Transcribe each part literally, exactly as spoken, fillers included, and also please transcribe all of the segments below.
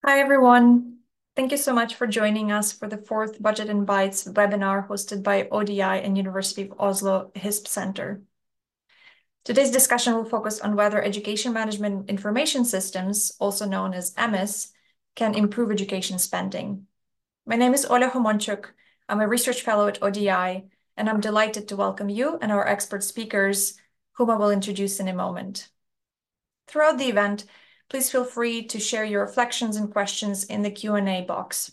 Hi, everyone. Thank you so much for joining us for the fourth Budget and Bytes webinar hosted by O D I and University of Oslo HISP Center. Today's discussion will focus on whether education management information systems, also known as E M I S, can improve education spending. My name is Ola Homonchuk. I'm a research fellow at O D I, and I'm delighted to welcome you and our expert speakers, whom I will introduce in a moment. Throughout the event, please feel free to share your reflections and questions in the Q and A box.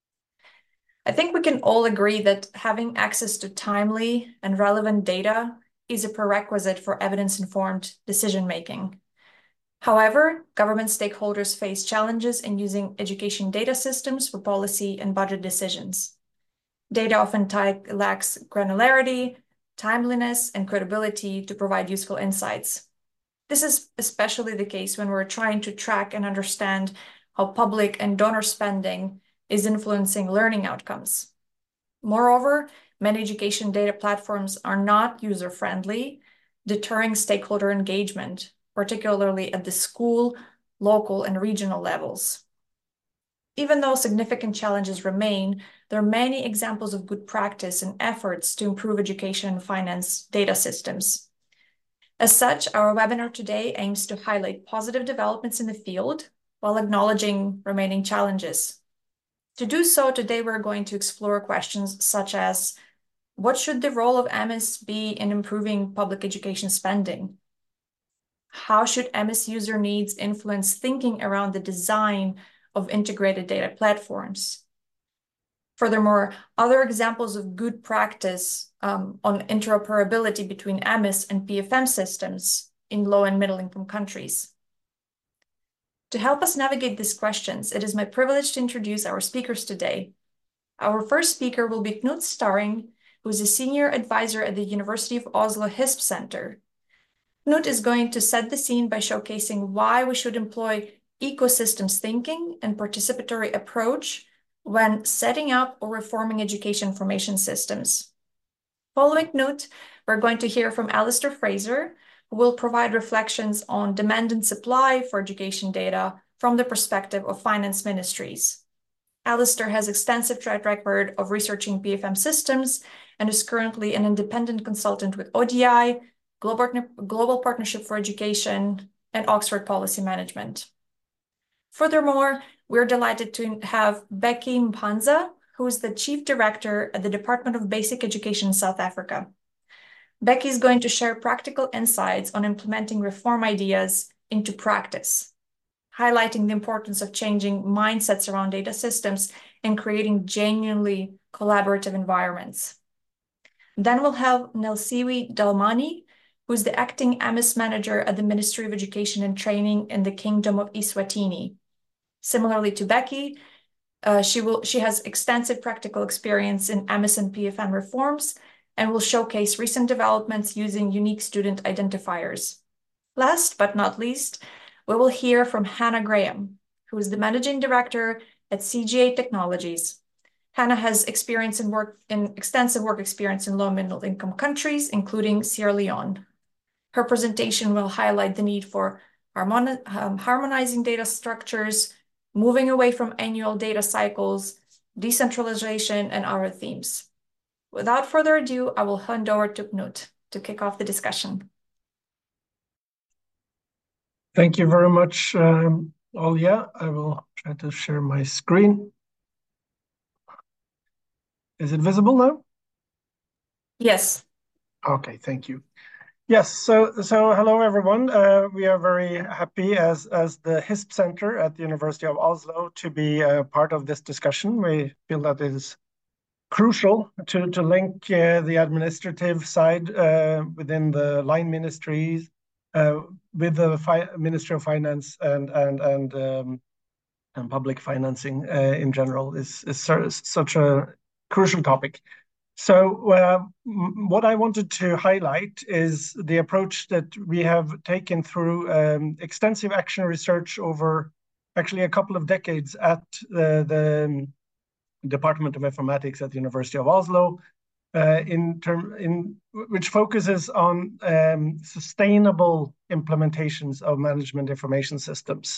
I think we can all agree that having access to timely and relevant data is a prerequisite for evidence-informed decision-making. However, government stakeholders face challenges in using education data systems for policy and budget decisions. Data often lacks granularity, timeliness, and credibility to provide useful insights. This is especially the case when we're trying to track and understand how public and donor spending is influencing learning outcomes. Moreover, many education data platforms are not user-friendly, deterring stakeholder engagement, particularly at the school, local, and regional levels. Even though significant challenges remain, there are many examples of good practice and efforts to improve education and finance data systems. As such, our webinar today aims to highlight positive developments in the field while acknowledging remaining challenges. To do so, today we're going to explore questions such as, what should the role of E M I S be in improving public education spending? How should E M I S user needs influence thinking around the design of integrated data platforms? Furthermore, other examples of good practice um, on interoperability between E M I S and P F M systems in low and middle income countries. To help us navigate these questions, it is my privilege to introduce our speakers today. Our first speaker will be Knut Staring, who is a senior advisor at the University of Oslo HISP Center. Knut is going to set the scene by showcasing why we should employ ecosystems thinking and participatory approach when setting up or reforming education information systems. Following Knut, we're going to hear from Alistair Fraser, who will provide reflections on demand and supply for education data from the perspective of finance ministries. Alistair has extensive track record of researching P F M systems and is currently an independent consultant with O D I, Global, Global Partnership for Education, and Oxford Policy Management. Furthermore, we're delighted to have Becky Mpanza, who is the Chief Director at the Department of Basic Education in South Africa. Becky is going to share practical insights on implementing reform ideas into practice, highlighting the importance of changing mindsets around data systems and creating genuinely collaborative environments. Then we'll have Nelsiwi Dalmani, who's the acting E M I S manager at the Ministry of Education and Training in the Kingdom of Eswatini. Similarly to Becky, uh, she will she has extensive practical experience in E M I S and P F M reforms and will showcase recent developments using unique student identifiers. Last but not least, we will hear from Hannah Graham, who is the managing director at C G A Technologies. Hannah has experience in work in extensive work experience in low and middle income countries, including Sierra Leone. Her presentation will highlight the need for harmoni um, harmonizing data structures, moving away from annual data cycles, decentralization, and other themes. Without further ado, I will hand over to Knut to kick off the discussion. Thank you very much, um, Olya. I will try to share my screen. Is it visible now? Yes. Okay, thank you. Yes, so so hello everyone. Uh, we are very happy as as the HISP Center at the University of Oslo to be a part of this discussion. We feel that it is crucial to to link uh, the administrative side uh, within the line ministries uh, with the fi Ministry of Finance and and and um, and public financing uh, in general is is such a crucial topic. So uh, what I wanted to highlight is the approach that we have taken through um, extensive action research over actually a couple of decades at the, the Department of Informatics at the University of Oslo, uh, in term in which focuses on um, sustainable implementations of management information systems.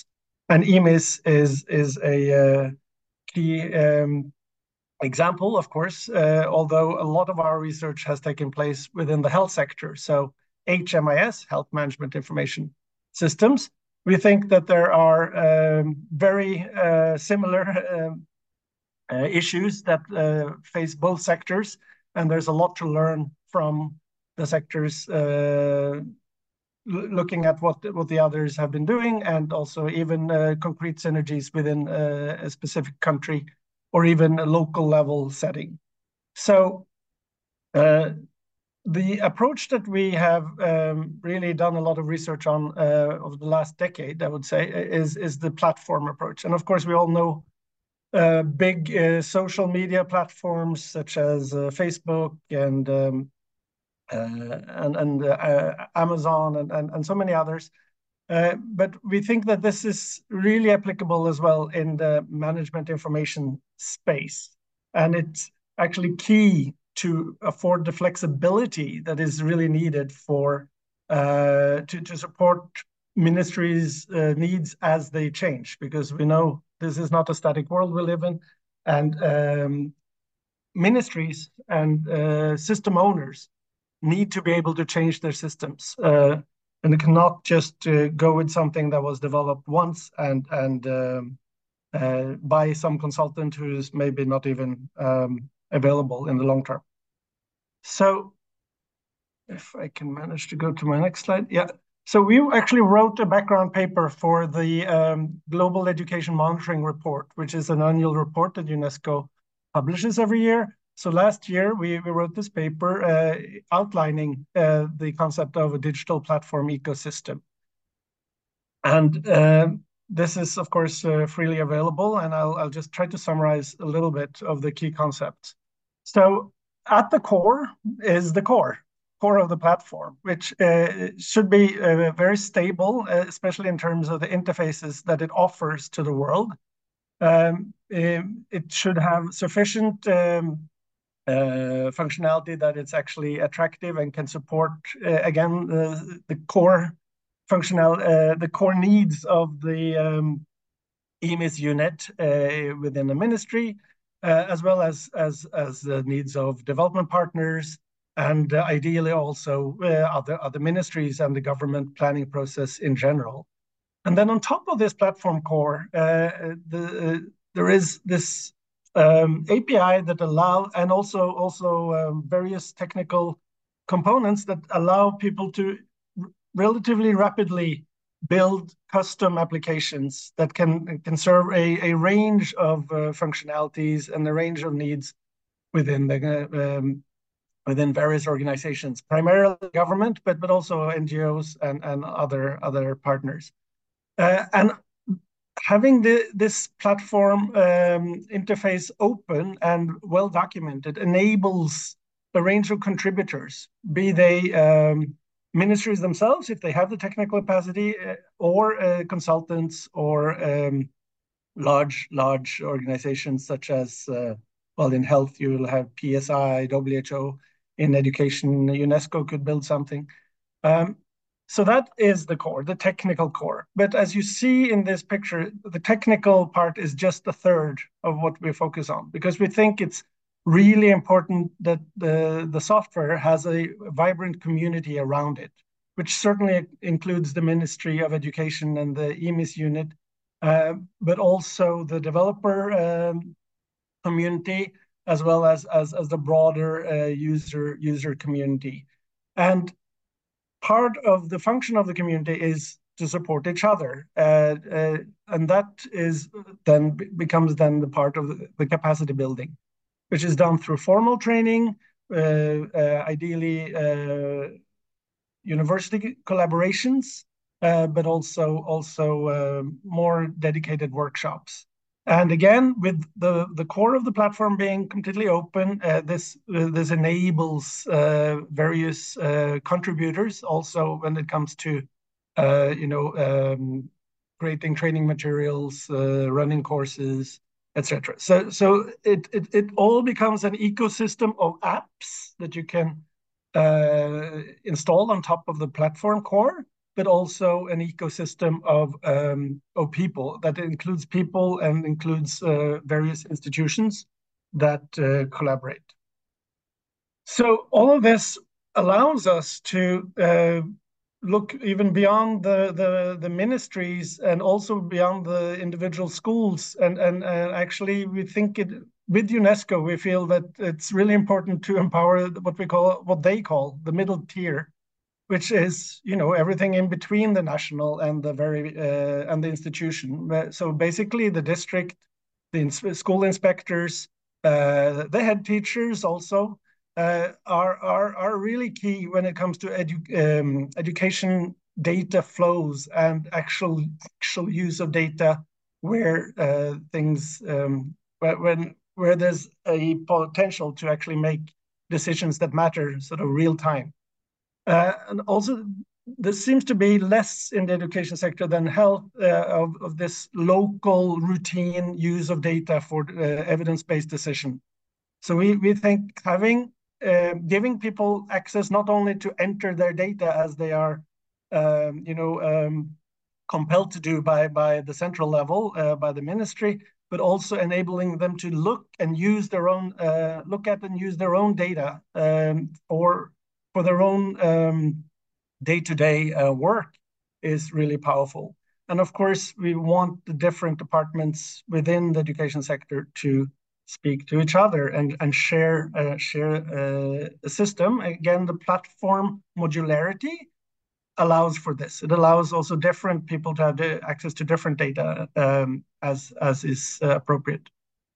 And E M I S is, is a uh, key um, example, of course, uh, although a lot of our research has taken place within the health sector. So H M I S, Health Management Information Systems, we think that there are um, very uh, similar um, uh, issues that uh, face both sectors, and there's a lot to learn from the sectors uh, looking at what what the others have been doing, and also even uh, concrete synergies within uh, a specific country or even a local level setting. So uh, the approach that we have um, really done a lot of research on uh, over the last decade, I would say, is is the platform approach. And of course, we all know uh, big uh, social media platforms such as uh, Facebook and um, uh, and, and uh, Amazon and, and, and so many others. Uh, but we think that this is really applicable as well in the management information space. And it's actually key to afford the flexibility that is really needed for uh, to, to support ministries' uh, needs as they change, because we know this is not a static world we live in. And um, ministries and uh, system owners need to be able to change their systems. Uh, and it cannot just uh, go with something that was developed once and and um, uh, by some consultant who is maybe not even um, available in the long term. So if I can manage to go to my next slide. Yeah. So we actually wrote a background paper for the um, Global Education Monitoring Report, which is an annual report that UNESCO publishes every year. So last year we, we wrote this paper uh, outlining uh, the concept of a digital platform ecosystem. And uh, this is, of course, uh, freely available, and I'll, I'll just try to summarize a little bit of the key concepts. So at the core is the core, core of the platform, which uh, should be uh, very stable, uh, especially in terms of the interfaces that it offers to the world. Um, it should have sufficient um, uh, functionality that it's actually attractive and can support, uh, again, the, the core functional, uh, the core needs of the um, E M I S unit uh, within the ministry, uh, as well as, as, as the needs of development partners, and uh, ideally also uh, other, other ministries and the government planning process in general. And then on top of this platform core, uh, the, uh, there is this um, A P I that allow, and also, also um, various technical components that allow people to relatively rapidly build custom applications that can, can serve a, a range of uh, functionalities and a range of needs within the um, within various organizations, primarily government, but but also N G Os and, and other other partners. Uh, and having the, this platform um, interface open and well documented enables a range of contributors, be they um, ministries themselves, if they have the technical capacity, uh, or uh, consultants, or um, large, large organizations such as, uh, well, in health, you will have P S I, W H O. In education, UNESCO could build something. Um, so that is the core, the technical core. But as you see in this picture, the technical part is just a third of what we focus on, because we think it's really important that the, the software has a vibrant community around it, which certainly includes the Ministry of Education and the E M I S unit, uh, but also the developer um, community, as well as, as, as the broader uh, user, user community. And part of the function of the community is to support each other, uh, uh, and that is then becomes then the part of the, the capacity building, which is done through formal training, uh, uh, ideally uh, university collaborations, uh, but also also uh, more dedicated workshops. And again, with the, the core of the platform being completely open, uh, this uh, this enables uh, various uh, contributors also when it comes to uh, you know um, creating training materials, uh, running courses, et cetera. So so it, it it all becomes an ecosystem of apps that you can uh, install on top of the platform core, but also an ecosystem of, um, of people that includes people and includes uh, various institutions that uh, collaborate. So all of this allows us to uh, look even beyond the, the, the ministries and also beyond the individual schools. And, and, and actually, we think it with UNESCO, we feel that it's really important to empower what we call, what they call the middle tier, which is, you know, everything in between the national and the very uh, and the institution. So basically, the district, the ins- school inspectors, uh, the head teachers also uh, are are are really key when it comes to edu- um, education data flows and actual actual use of data where uh, things um, when where there's a potential to actually make decisions that matter sort of real time. Uh, and also, there seems to be less in the education sector than health uh, of, of this local routine use of data for uh, evidence-based decision. So we, we think having uh, giving people access not only to enter their data as they are, um, you know, um, compelled to do by by the central level, uh, by the ministry, but also enabling them to look and use their own, uh, look at and use their own data um, for for their own um, day-to-day uh, work is really powerful. And of course, we want the different departments within the education sector to speak to each other and, and share uh, share uh, a system. Again, the platform modularity allows for this. It allows also different people to have access to different data um, as, as is uh, appropriate.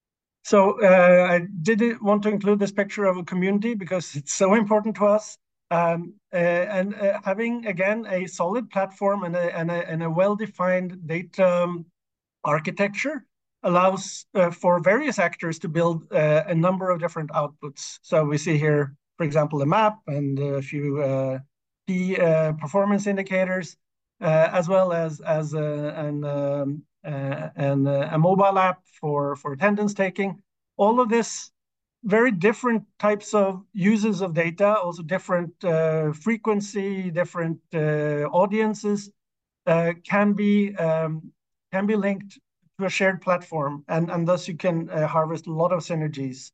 So uh, I did want to include this picture of a community because it's so important to us. Um, uh, and uh, having, again, a solid platform and a, and a, and a well-defined data um, architecture allows uh, for various actors to build uh, a number of different outputs. So we see here, for example, a map and a few uh, key uh, performance indicators, uh, as well as, as a, an, um, uh, an, uh, a mobile app for, for attendance taking. All of this very different types of uses of data, also different uh, frequency, different uh, audiences uh, can be um, can be linked to a shared platform, and and thus you can uh, harvest a lot of synergies.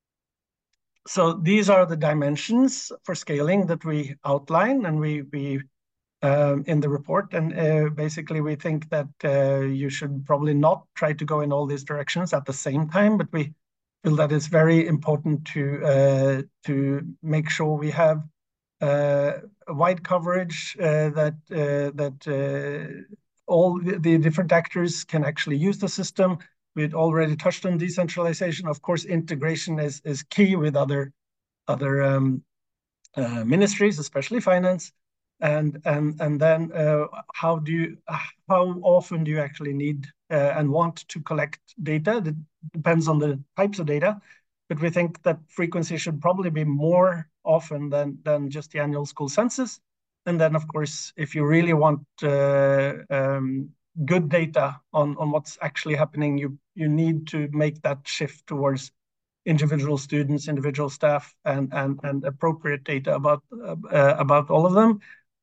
So these are the dimensions for scaling that we outline, and we we um, in the report, and uh, basically we think that uh, you should probably not try to go in all these directions at the same time, but we feel that it's very important to uh, to make sure we have uh, a wide coverage uh, that uh, that uh, all the, the different actors can actually use the system. We'd already touched on decentralization. Of course, integration is is key with other other um, uh, ministries, especially finance. And and and then uh, how do you how often do you actually need uh, and want to collect data? That depends on the types of data, but we think that frequency should probably be more often than than just the annual school census. And then, of course, if you really want uh, um, good data on on what's actually happening, you you need to make that shift towards individual students, individual staff, and and and appropriate data about uh, about all of them,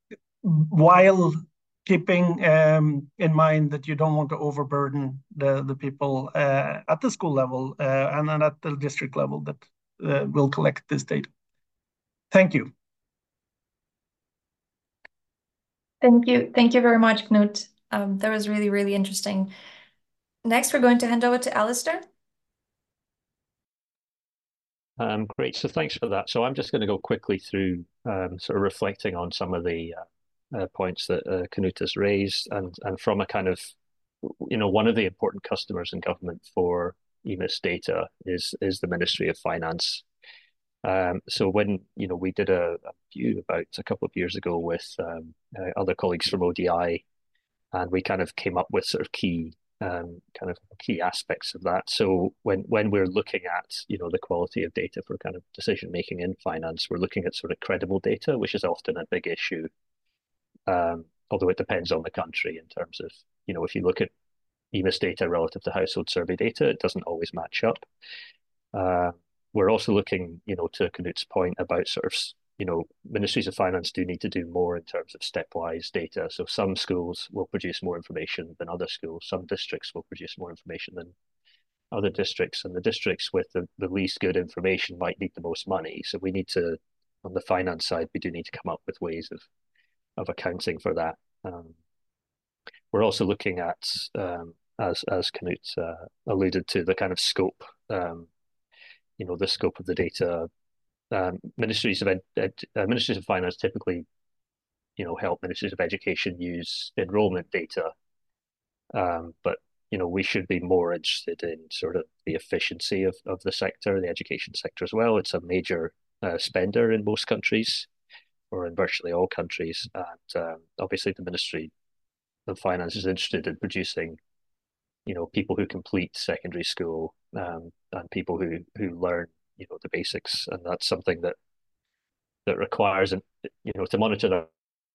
while keeping um, in mind that you don't want to overburden the the people uh, at the school level uh, and then at the district level that uh, will collect this data. Thank you. Thank you. Thank you very much, Knut. Um, that was really, really interesting. Next, we're going to hand over to Alistair. Um, great. So thanks for that. So I'm just going to go quickly through um, sort of reflecting on some of the uh, uh, points that uh, Knut has raised, and and from a kind of, you know, one of the important customers in government for E M I S data is is the Ministry of Finance. Um, so when, you know, we did a, a view about a couple of years ago with um, uh, other colleagues from O D I, and we kind of came up with sort of key um, kind of key aspects of that. So when when we're looking at, you know, the quality of data for kind of decision making in finance, we're looking at sort of credible data, which is often a big issue. Um, although it depends on the country in terms of, you know, if you look at E M I S data relative to household survey data, it doesn't always match up. Uh, we're also looking, you know, to Knut's point about sort of you know, ministries of finance do need to do more in terms of stepwise data. So some schools will produce more information than other schools. Some districts will produce more information than other districts, and the districts with the, the least good information might need the most money. So we need to, on the finance side, we do need to come up with ways of of accounting for that. Um, we're also looking at, um, as as Knut uh, alluded to, the kind of scope, um, you know, the scope of the data. Um, ministries of ed, ed, uh, ministries of finance typically, you know, help ministries of education use enrollment data, um, but you know, we should be more interested in sort of the efficiency of, of the sector, the education sector as well. It's a major uh, spender in most countries, or in virtually all countries, and um, obviously the Ministry of Finance is interested in producing, you know, people who complete secondary school, um, and people who who learn, you know, the basics, and that's something that that requires, you know, to monitor that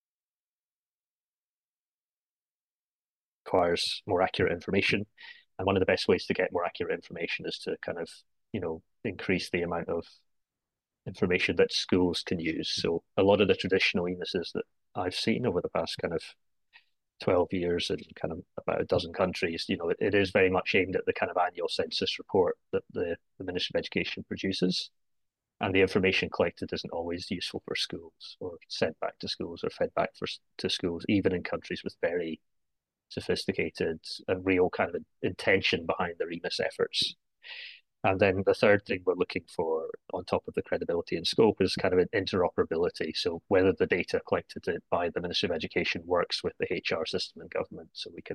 requires more accurate information. And one of the best ways to get more accurate information is to kind of, you know, increase the amount of information that schools can use. So a lot of the traditional E M I Ss that I've seen over the past kind of twelve years in kind of about a dozen countries, you know, it, it is very much aimed at the kind of annual census report that the, the Ministry of Education produces. And the information collected isn't always useful for schools or sent back to schools or fed back for, to schools, even in countries with very sophisticated and real kind of intention behind their E M I S efforts. And then the third thing we're looking for on top of the credibility and scope is kind of an interoperability. So whether the data collected by the Ministry of Education works with the H R system in government, so we can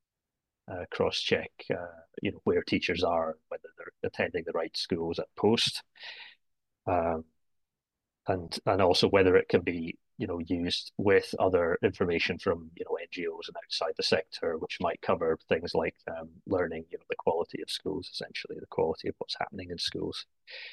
uh, cross-check, uh, you know, where teachers are, whether they're attending the right schools at post, um, and and also whether it can be, you know, used with other information from, you know, N G Os and outside the sector, which might cover things like um, learning, you know, the quality of schools, essentially the quality of what's happening in schools.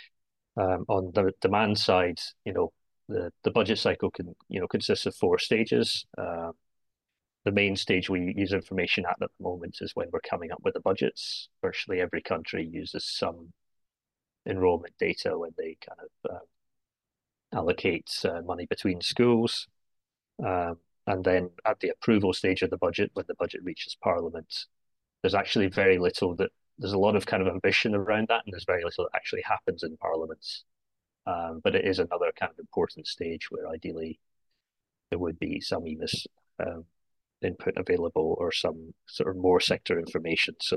Um, on the demand side, you know, the the budget cycle can, you know, consists of four stages. Uh, the main stage we use information at at the moment is when we're coming up with the budgets. Virtually every country uses some enrollment data when they kind of uh, allocate uh, money between schools. Um, and then at the approval stage of the budget, when the budget reaches Parliament, there's actually very little that there's a lot of kind of ambition around that, and there's very little that actually happens in Parliament. Um, but it is another kind of important stage where ideally there would be some E M I S um, input available, or some sort of more sector information, so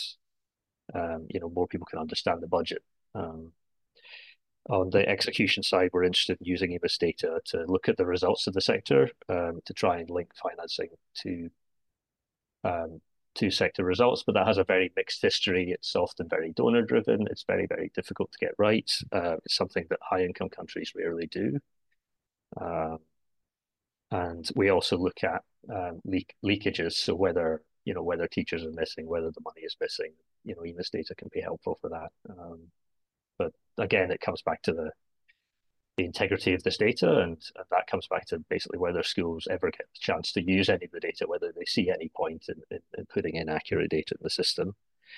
that um, you know, more people can understand the budget. Um, On the execution side, we're interested in using E M I S data to look at the results of the sector, um, to try and link financing to um, to sector results, but that has a very mixed history. It's often very donor driven. It's very, very difficult to get right. Uh, it's something that high income countries rarely do. Um, and we also look at um, leak leakages. So whether, you know, whether teachers are missing, whether the money is missing, you know, E M I S data can be helpful for that. Um, but again, it comes back to the the integrity of this data, and, and that comes back to basically whether schools ever get the chance to use any of the data, whether they see any point in, in, in putting in accurate data in the system.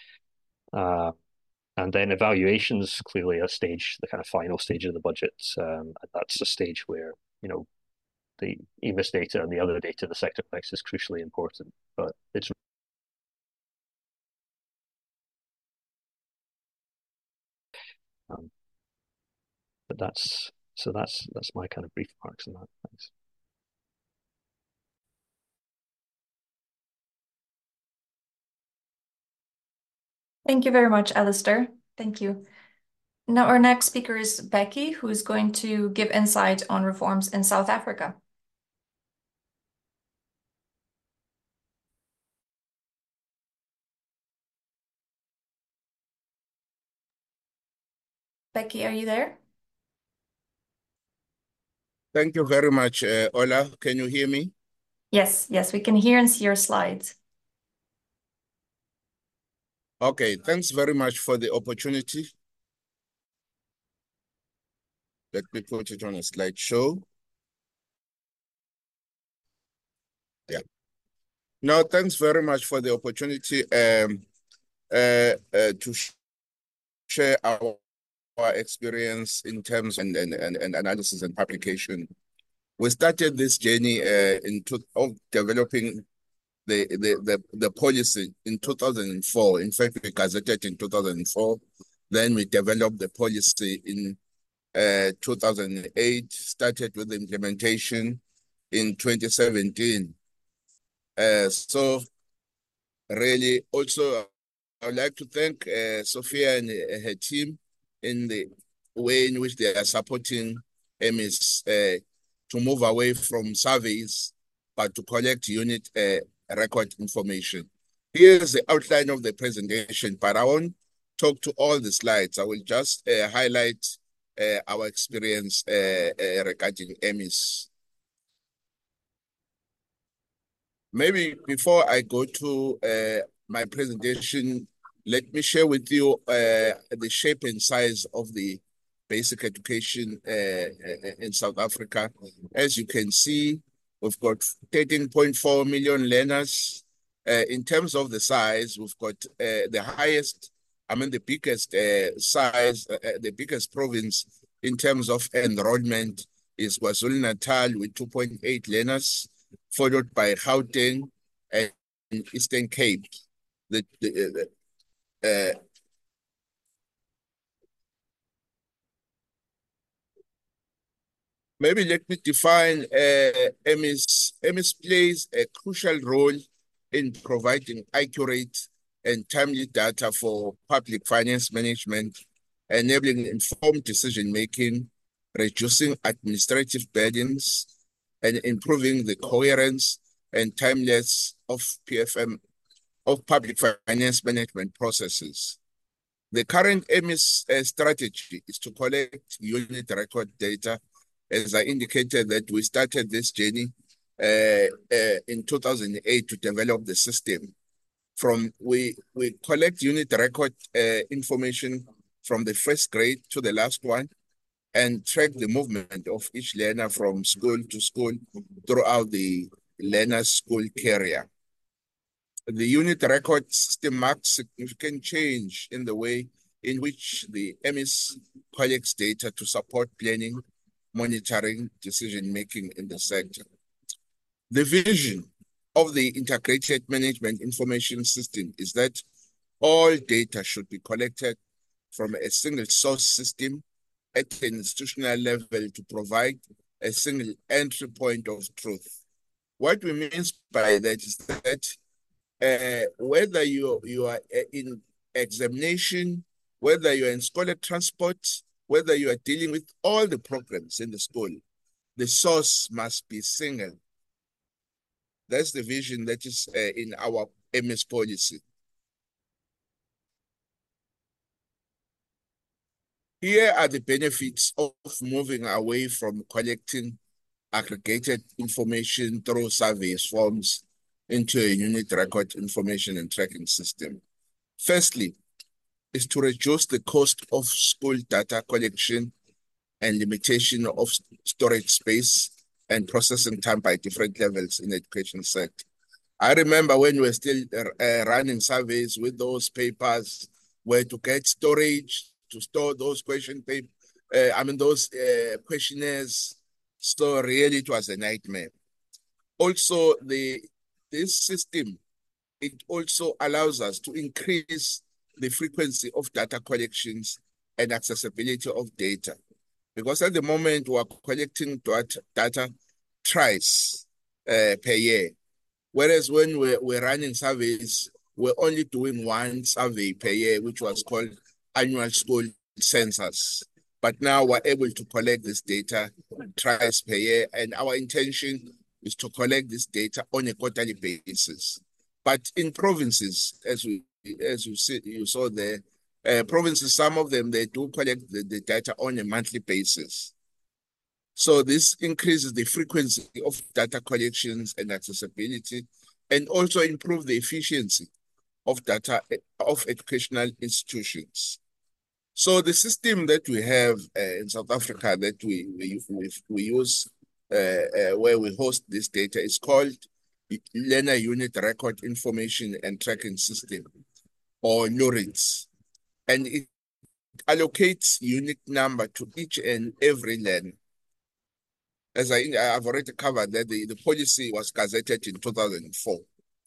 Uh, and then evaluations, clearly a stage, the kind of final stage of the budget, um, and that's a stage where, you know, the E M I S data and the other data the sector collects is crucially important, but it's um, but that's so that's that's my kind of brief remarks on that. Thanks. Thank you very much, Alistair. Thank you. Now our next speaker is Becky, who is going to give insight on reforms in South Africa. Becky, are you there? Thank you very much, uh, Ola. Can you hear me? Yes, yes, we can hear and see your slides. Okay, thanks very much for the opportunity. Let me put it on a slideshow. Yeah. No, thanks very much for the opportunity um, uh, uh, to sh share our our experience in terms and, and, and, and analysis and publication. We started this journey uh, in two, of developing the, the, the, the policy in two thousand four. In fact, we gazetted in two thousand four. Then we developed the policy in uh, two thousand eight, started with the implementation in twenty seventeen. Uh, so really also, I would like to thank uh, Sophia and uh, her team in the way in which they are supporting M I S uh, to move away from surveys, but to collect unit uh, record information. Here's the outline of the presentation, but I won't talk to all the slides. I will just uh, highlight uh, our experience uh, uh, regarding M I S. Maybe before I go to uh, my presentation, let me share with you uh, the shape and size of the basic education uh, in South Africa. As you can see, we've got thirteen point four million learners. Uh, in terms of the size, we've got uh, the highest, I mean the biggest uh, size, uh, the biggest province in terms of enrollment is KwaZulu-Natal with two point eight learners, followed by Gauteng and Eastern Cape. The, the, uh, maybe let me define uh, M I S. M I S plays a crucial role in providing accurate and timely data for public finance management, enabling informed decision-making, reducing administrative burdens, and improving the coherence and timeliness of P F M, of public finance management processes. The current M I S uh, strategy is to collect unit record data. As I indicated that we started this journey uh, uh, in two thousand eight to develop the system. From we, we collect unit record uh, information from the first grade to the last one, and track the movement of each learner from school to school throughout the learner's school career. The unit record system marks significant change in the way in which the M I S collects data to support planning, monitoring, decision-making in the sector. The vision of the integrated management information system is that all data should be collected from a single source system at the institutional level to provide a single entry point of truth. What we mean by that is that uh, whether you, you are in examination, whether you are in scholar transport, whether you are dealing with all the programs in the school, the source must be single. That's the vision that is uh, in our M I S policy. Here are the benefits of moving away from collecting aggregated information through surveys forms into a unit record information and tracking system. Firstly, is to reduce the cost of school data collection and limitation of storage space and processing time by different levels in the education sector. I remember when we were still uh, running surveys with those papers, where to get storage, to store those question paper, uh, I mean those uh, questionnaires. So really it was a nightmare. Also, the this system, it also allows us to increase the frequency of data collections and accessibility of data. Because at the moment we are collecting data, data thrice uh, per year. Whereas when we're, we're running surveys, we're only doing one survey per year, which was called annual school census. But now we're able to collect this data thrice per year, and our intention is to collect this data on a quarterly basis. But in provinces, as we as you see, you saw there, uh, provinces, some of them, they do collect the, the data on a monthly basis. So this increases the frequency of data collections and accessibility, and also improve the efficiency of data of educational institutions. So the system that we have uh, in South Africa that we we, we, we use uh, uh, where we host this data is called Learner Unit Record Information and Tracking System, or LURITS. And it allocates unique number to each and every learner. As I, I've already covered that the, the policy was gazetted in two thousand four.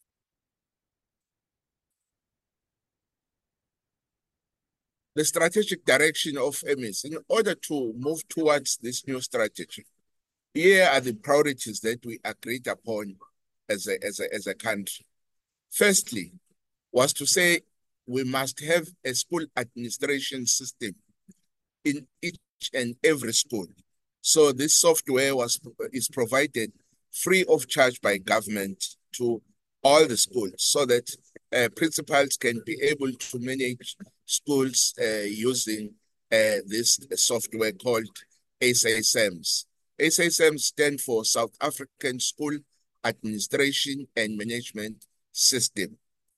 The strategic direction of M I S, in order to move towards this new strategy, here are the priorities that we agreed upon as a, as a, as a country. Firstly, was to say we must have a school administration system in each and every school. So this software was is provided free of charge by government to all the schools so that uh, principals can be able to manage schools uh, using uh, this software called S A S A M S. S A S A M S stands for South African School Administration and Management System.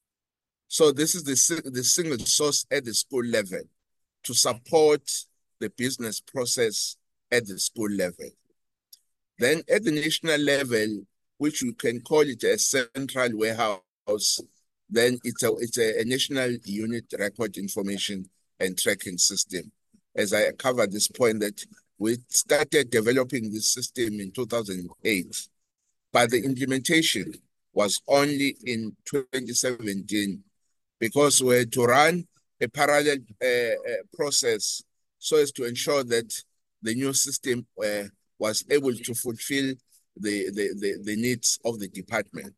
So this is the, the single source at the school level to support the business process at the school level. Then at the national level, which you can call it a central warehouse, then it's a, it's a, a national unit record information and tracking system. As I covered this point that we started developing this system in two thousand eight, but the implementation was only in twenty seventeen because we had to run a parallel uh, uh, process so as to ensure that the new system uh, was able to fulfill the, the, the, the needs of the department.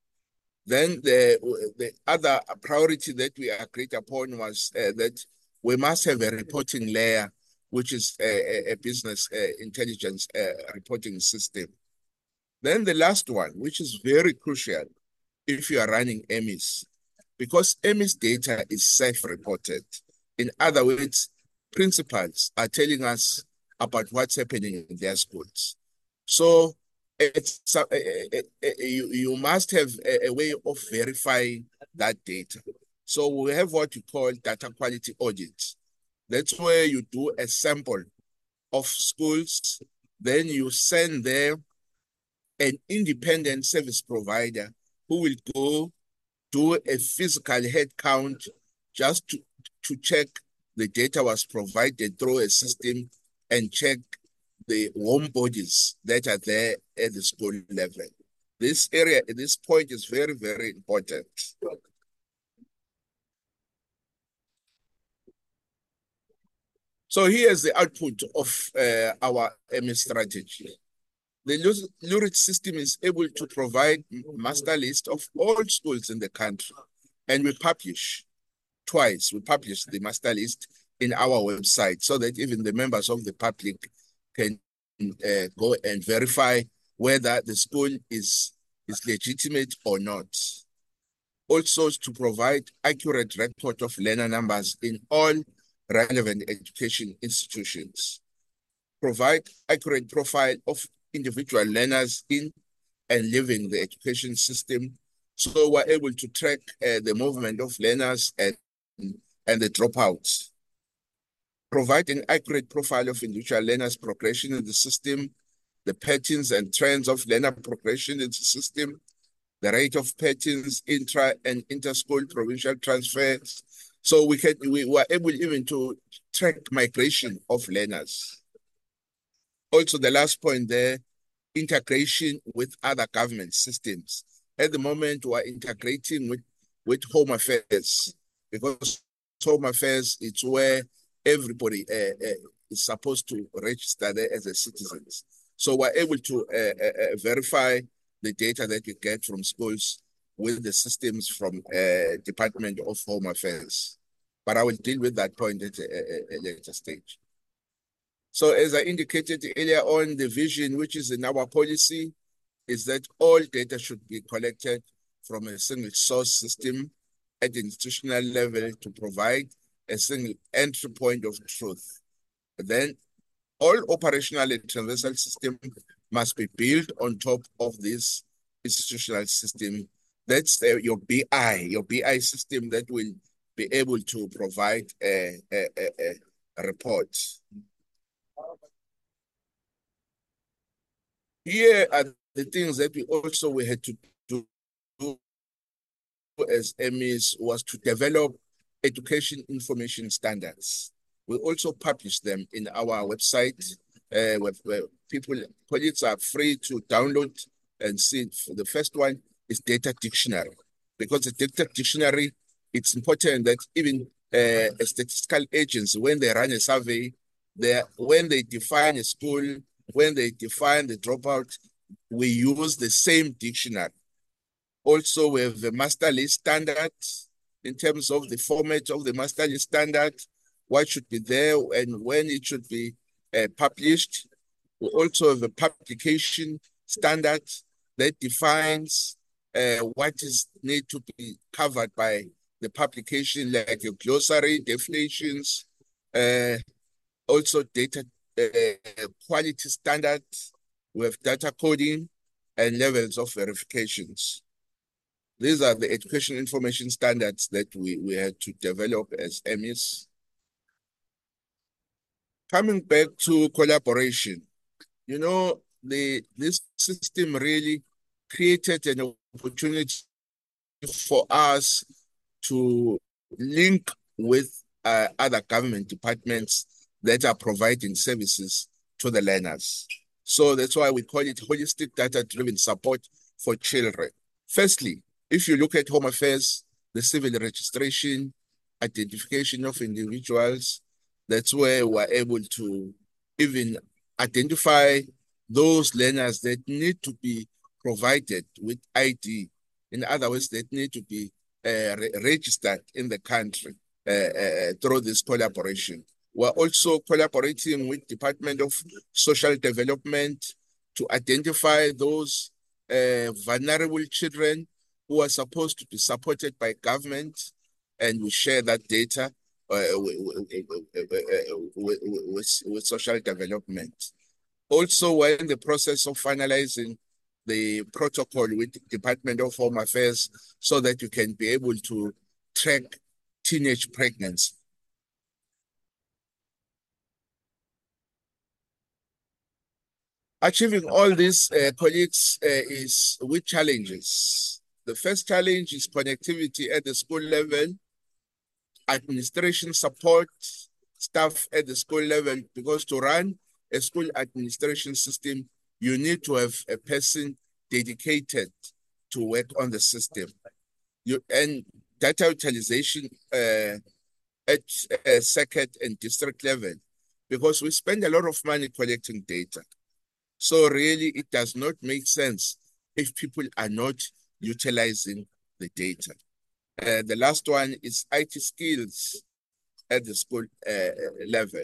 Then the, the other priority that we agreed upon was uh, that we must have a reporting layer, which is a, a business uh, intelligence uh, reporting system. Then the last one, which is very crucial if you are running M I S, because M I S data is self-reported. In other words, principals are telling us about what's happening in their schools. So it's uh, uh, uh, you, you must have a, a way of verifying that data. So we have what you call data quality audits. That's where you do a sample of schools, then you send them an independent service provider who will go do a physical head count just to, to check the data was provided through a system and check the warm bodies that are there at the school level. This area, this point is very, very important. So here's the output of uh, our M I S strategy. The LURIT system is able to provide master list of all schools in the country, and we publish twice. We publish the master list in our website so that even the members of the public can uh, go and verify whether the school is, is legitimate or not. Also to provide accurate record of learner numbers in all relevant education institutions. Provide accurate profile of individual learners in and leaving the education system. So we're able to track uh, the movement of learners and, and the dropouts. Provide an accurate profile of individual learners' progression in the system, the patterns and trends of learner progression in the system, the rate of patterns, intra and inter-school provincial transfers. So we can we were able even to track migration of learners. Also, the last point there, integration with other government systems. At the moment, we are integrating with, with Home Affairs, because Home Affairs, it's where everybody uh, uh, is supposed to register there as a citizen. So we're able to uh, uh, verify the data that we get from schools with the systems from uh, Department of Home Affairs. But I will deal with that point at a, a, a later stage. So as I indicated earlier on, the vision, which is in our policy, is that all data should be collected from a single source system at the institutional level to provide a single entry point of truth. Then all operational and transversal system must be built on top of this institutional system. That's uh, your B I, your B I system that will be able to provide a, a, a, a report. Here are the things that we also we had to do as M I S was to develop education information standards. We also publish them in our website, uh, where, where people, colleagues are free to download and see. The first one is data dictionary, because the data dictionary, it's important that even uh, a statistical agency, when they run a survey, they, when they define a school, when they define the dropout, we use the same dictionary. Also, we have the master list standard in terms of the format of the master list standard, what should be there and when it should be uh, published. We also have a publication standard that defines uh, what is need to be covered by the publication, like your glossary, definitions, uh, also data uh, quality standard. We have data coding and levels of verifications. These are the education information standards that we, we had to develop as M I S. Coming back to collaboration, you know, the this system really created an opportunity for us to link with uh, other government departments that are providing services to the learners. So that's why we call it holistic data-driven support for children. Firstly, if you look at Home Affairs, the civil registration, identification of individuals, that's where we're able to even identify those learners that need to be provided with I D. In other words, that need to be uh, re registered in the country uh, uh, through this collaboration. We're also collaborating with Department of Social Development to identify those uh, vulnerable children who are supposed to be supported by government, and we share that data uh, with, with, with, with social development. Also, we're in the process of finalizing the protocol with the Department of Home Affairs so that you can be able to track teenage pregnancy. Achieving all these, uh, colleagues, uh, is with challenges. The first challenge is connectivity at the school level, administration support, staff at the school level, because to run a school administration system, you need to have a person dedicated to work on the system. You, and data utilization uh, at uh, circuit and district level, because we spend a lot of money collecting data. So really, it does not make sense if people are not utilizing the data. Uh, the last one is I T skills at the school uh, level.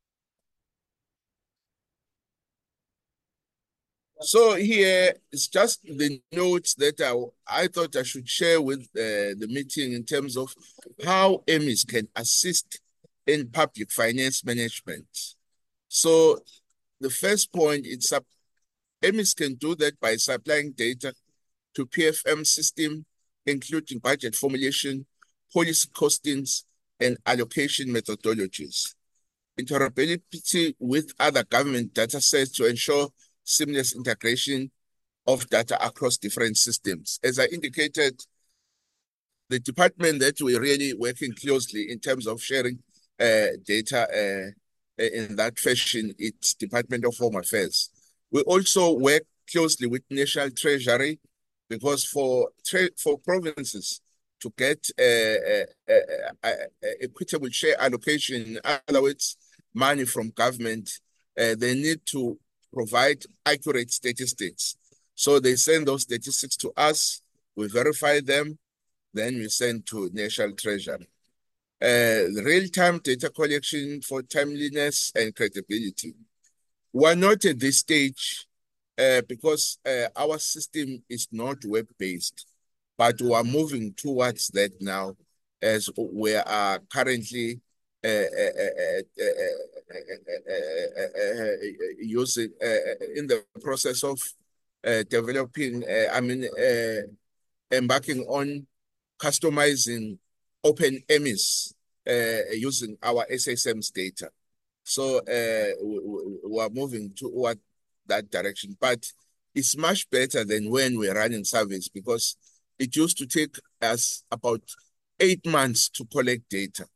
So here is just the notes that I, I thought I should share with uh, the meeting in terms of how M I S can assist in public finance management. So the first point, it's up, M I S can do that by supplying data to P F M system, including budget formulation, policy costings, and allocation methodologies. Interoperability with other government data sets to ensure seamless integration of data across different systems. As I indicated, the department that we're really working closely in terms of sharing uh, data uh, in that fashion, it's Department of Home Affairs. We also work closely with National Treasury, because for for provinces to get uh, uh, uh, uh, equitable share allocation, in other words, money from government, uh, they need to provide accurate statistics. So they send those statistics to us, we verify them, then we send to National Treasury. Uh, the real-time data collection for timeliness and credibility. We're not at this stage uh, because uh, our system is not web-based, but we are moving towards that now, as we are currently uh, uh, uh, uh, uh, uh, uh, using uh, in the process of uh, developing, uh, I mean, uh, embarking on customizing open M I S uh, using our S S M's data. So uh, we, we are moving toward that direction, but it's much better than when we're running surveys, because it used to take us about eight months to collect data.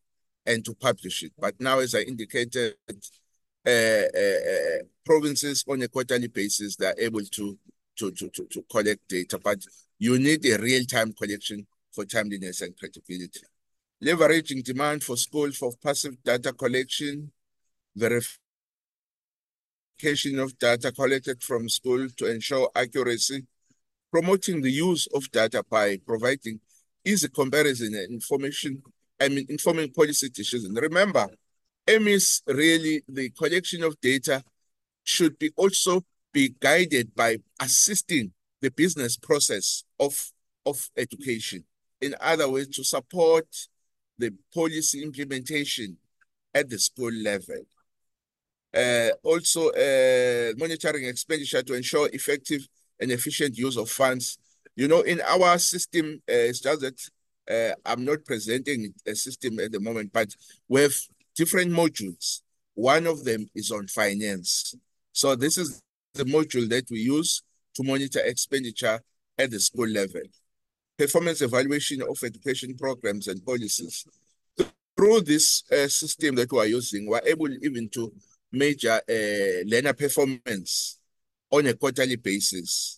and to publish it. But now, as I indicated, uh, uh, uh, provinces on a quarterly basis, they're able to, to, to, to, to collect data, but you need a real-time collection for timeliness and credibility. Leveraging demand for school for passive data collection, verification of data collected from school to ensure accuracy, promoting the use of data by providing easy comparison and information, I mean, informing policy decisions. Remember, aim is really the collection of data should be also be guided by assisting the business process of, of education. In other words, to support the policy implementation at the school level. Uh, also, uh, monitoring expenditure to ensure effective and efficient use of funds. You know, in our system, uh, it's just that uh, I'm not presenting a system at the moment, but we have different modules. One of them is on finance. So this is the module that we use to monitor expenditure at the school level. Performance evaluation of education programs and policies. Through this uh, system that we are using, we're able even to measure uh, learner performance on a quarterly basis.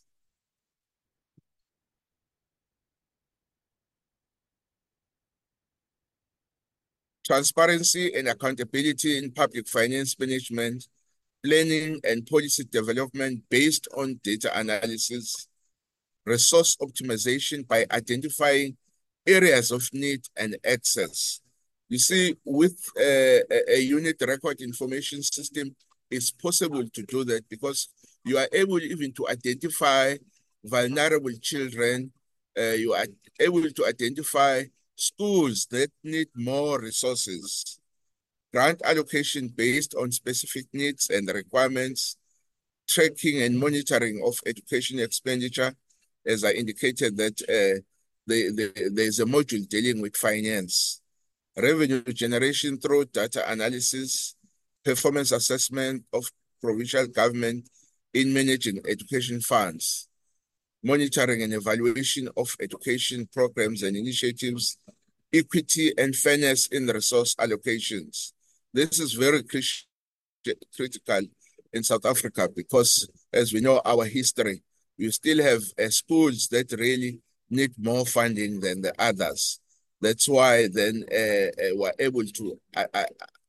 Transparency and accountability in public finance management, planning and policy development based on data analysis, resource optimization by identifying areas of need and access. You see, with a, a unit record information system, it's possible to do that because you are able even to identify vulnerable children. Uh, you are able to identify schools that need more resources. Grant allocation based on specific needs and requirements, tracking and monitoring of education expenditure, as I indicated that uh, the, the, there's a module dealing with finance. Revenue generation through data analysis, performance assessment of provincial government in managing education funds, monitoring and evaluation of education programs and initiatives, equity and fairness in resource allocations. This is very critical in South Africa because, as we know, our history, we still have uh, schools that really need more funding than the others. That's why then uh, uh, we're able to uh, uh,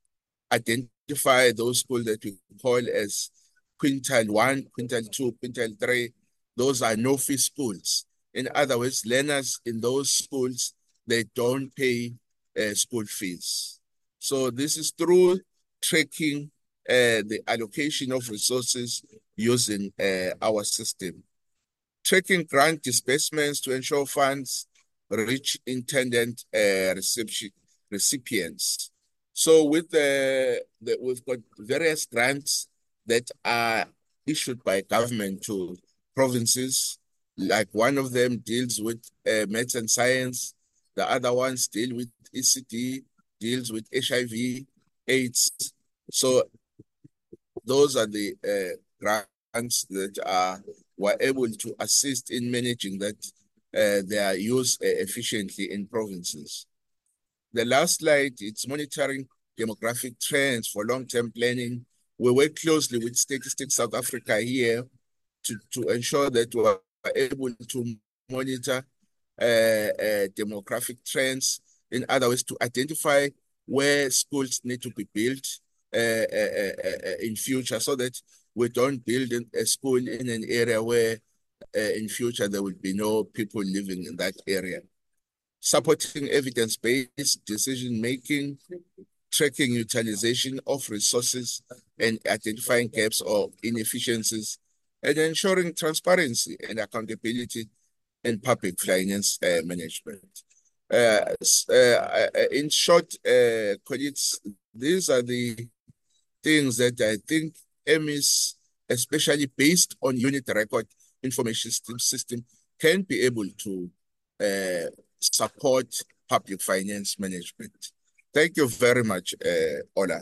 identify those schools that we call as quintile one, quintile two, quintile three. Those are no-fee schools. In other words, learners in those schools, they don't pay uh, school fees. So this is through tracking uh, the allocation of resources using uh, our system. Tracking grant disbursements to ensure funds reach intended uh, recipients. So with the, the, we've got various grants that are issued by government to provinces. Like one of them deals with uh, maths and science. The other ones deal with E C D, deals with H I V, AIDS. So those are the uh, grants that are were able to assist in managing that uh, they are used uh, efficiently in provinces. The last slide, it's monitoring demographic trends for long-term planning. We work closely with Statistics South Africa here to, to ensure that we are able to monitor uh, uh, demographic trends. In other words, to identify where schools need to be built uh, uh, uh, in future so that we don't build a school in an area where uh, in future there will be no people living in that area. Supporting evidence-based decision-making, tracking utilization of resources and identifying gaps or inefficiencies, and ensuring transparency and accountability in public finance uh, management. Uh, uh, in short, uh, colleagues, these are the things that I think M I S, especially based on unit record information system, system can be able to uh, support public finance management. Thank you very much, uh, Ola.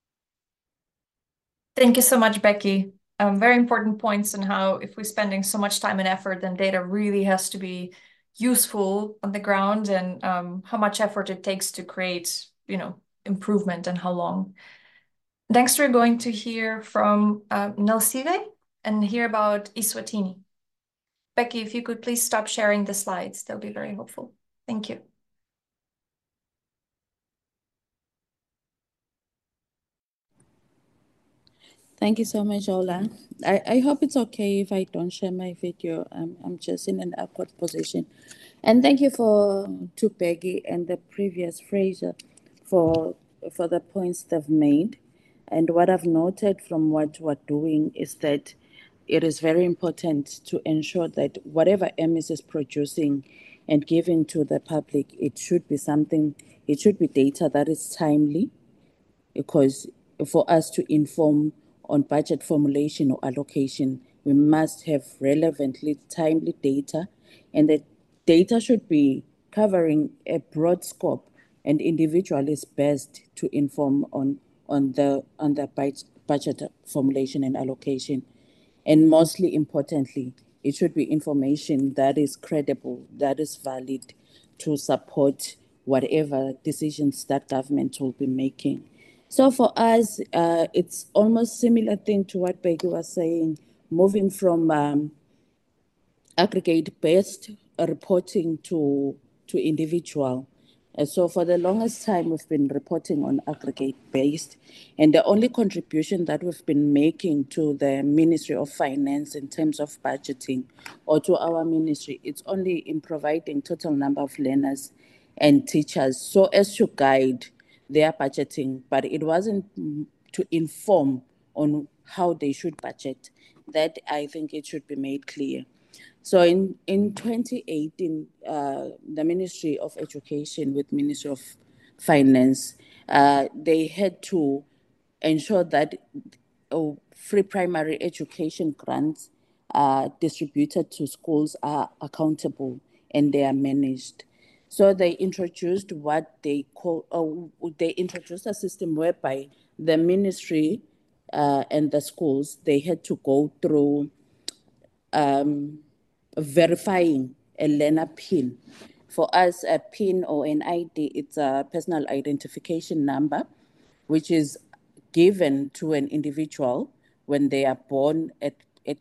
Thank you so much, Becky. Um, very important points on how if we're spending so much time and effort, then data really has to be useful on the ground, and um, how much effort it takes to create, you know, improvement and how long. Next, we're going to hear from uh, Nelsile and hear about Eswatini. Becky, if you could please stop sharing the slides, that'll be very helpful. Thank you. Thank you so much, Ola. I, I hope it's okay if I don't share my video. I'm, I'm just in an awkward position. And thank you for to Peggy and the previous Fraser for for the points they've made. And what I've noted from what we're doing is that it is very important to ensure that whatever M I S is producing and giving to the public, it should be something, it should be data that is timely, because for us to inform on budget formulation or allocation, we must have relevantly timely data, and the data should be covering a broad scope, and individual is best to inform on, on the, on the budget formulation and allocation. And mostly importantly, it should be information that is credible, that is valid to support whatever decisions that government will be making. So for us, uh, it's almost similar thing to what Becky was saying, moving from um, aggregate-based reporting to, to individual. Uh, so for the longest time, we've been reporting on aggregate-based, and the only contribution that we've been making to the Ministry of Finance in terms of budgeting, or to our ministry, it's only in providing total number of learners and teachers so as to guide their budgeting, but it wasn't to inform on how they should budget. That I think it should be made clear. So in, in twenty eighteen, uh, the Ministry of Education with Ministry of Finance, uh, they had to ensure that uh, free primary education grants uh, distributed to schools are accountable and they are managed. So they introduced what they call, uh, they introduced a system whereby the ministry uh, and the schools, they had to go through um, verifying a learner PIN. For us, a PIN or an I D, it's a personal identification number, which is given to an individual when they are born at, at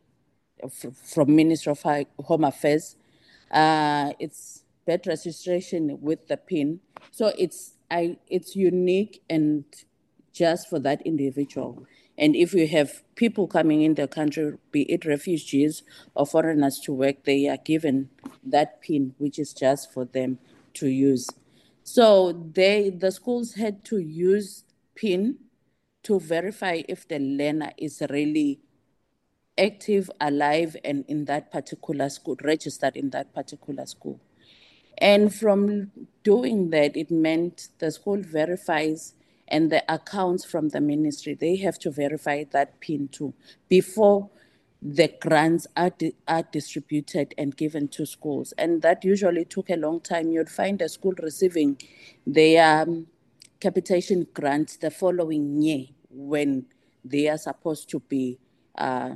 from Ministry of Home Affairs. Uh, it's birth registration with the PIN. So it's I it's unique and just for that individual. And if you have people coming in the country, be it refugees or foreigners to work, they are given that PIN, which is just for them to use. So they the schools had to use PIN to verify if the learner is really active, alive, and in that particular school, registered in that particular school. And from doing that, it meant the school verifies, and the accounts from the ministry, they have to verify that PIN too before the grants are, di- are distributed and given to schools. And that usually took a long time. You'd find a school receiving their um, capitation grants the following year when they are supposed to be uh,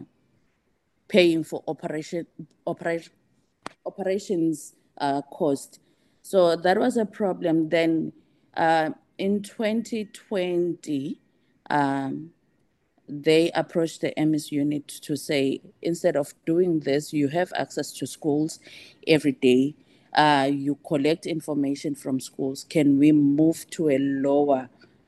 paying for operation, operation, operations uh, cost. So that was a problem. Then uh, in twenty twenty, um, they approached the M I S unit to say, instead of doing this, you have access to schools every day. Uh, you collect information from schools. Can we move to a lower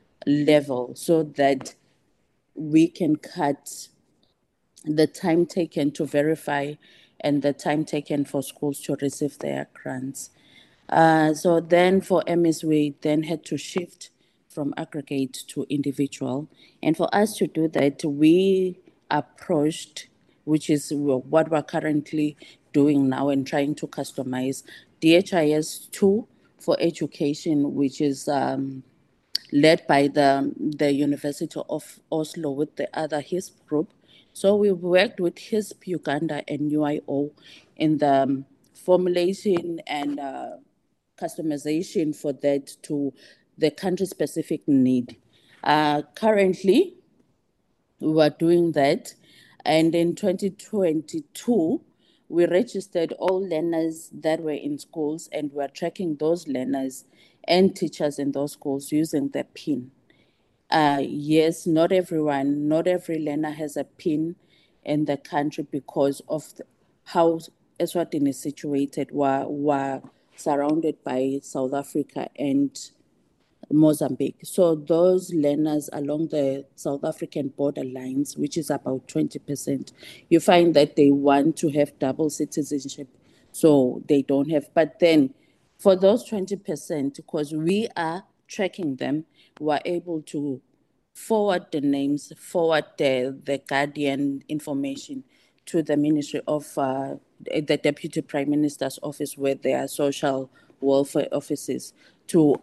level so that we can cut the time taken to verify and the time taken for schools to receive their grants? Uh, so then for M I S, we then had to shift from aggregate to individual. And for us to do that, we approached, which is what we're currently doing now and trying to customize, D H I S two for education, which is um, led by the, the University of Oslo with the other H I S P group. So we worked with H I S P Uganda and U I O in the um, formulation and uh, customization for that to the country-specific need. Uh, currently, we are doing that, and in twenty twenty-two, we registered all learners that were in schools, and we are tracking those learners. and teachers in those schools using the PIN. Uh, yes, not everyone, not every learner has a PIN in the country because of the, how Eswatini is situated. We're, we're surrounded by South Africa and Mozambique. So those learners along the South African borderlines, which is about twenty percent, you find that they want to have double citizenship, so they don't have. But then for those twenty percent, because we are tracking them, we're able to forward the names, forward the, the guardian information to the Ministry of uh, the Deputy Prime Minister's office, where there are social welfare offices, to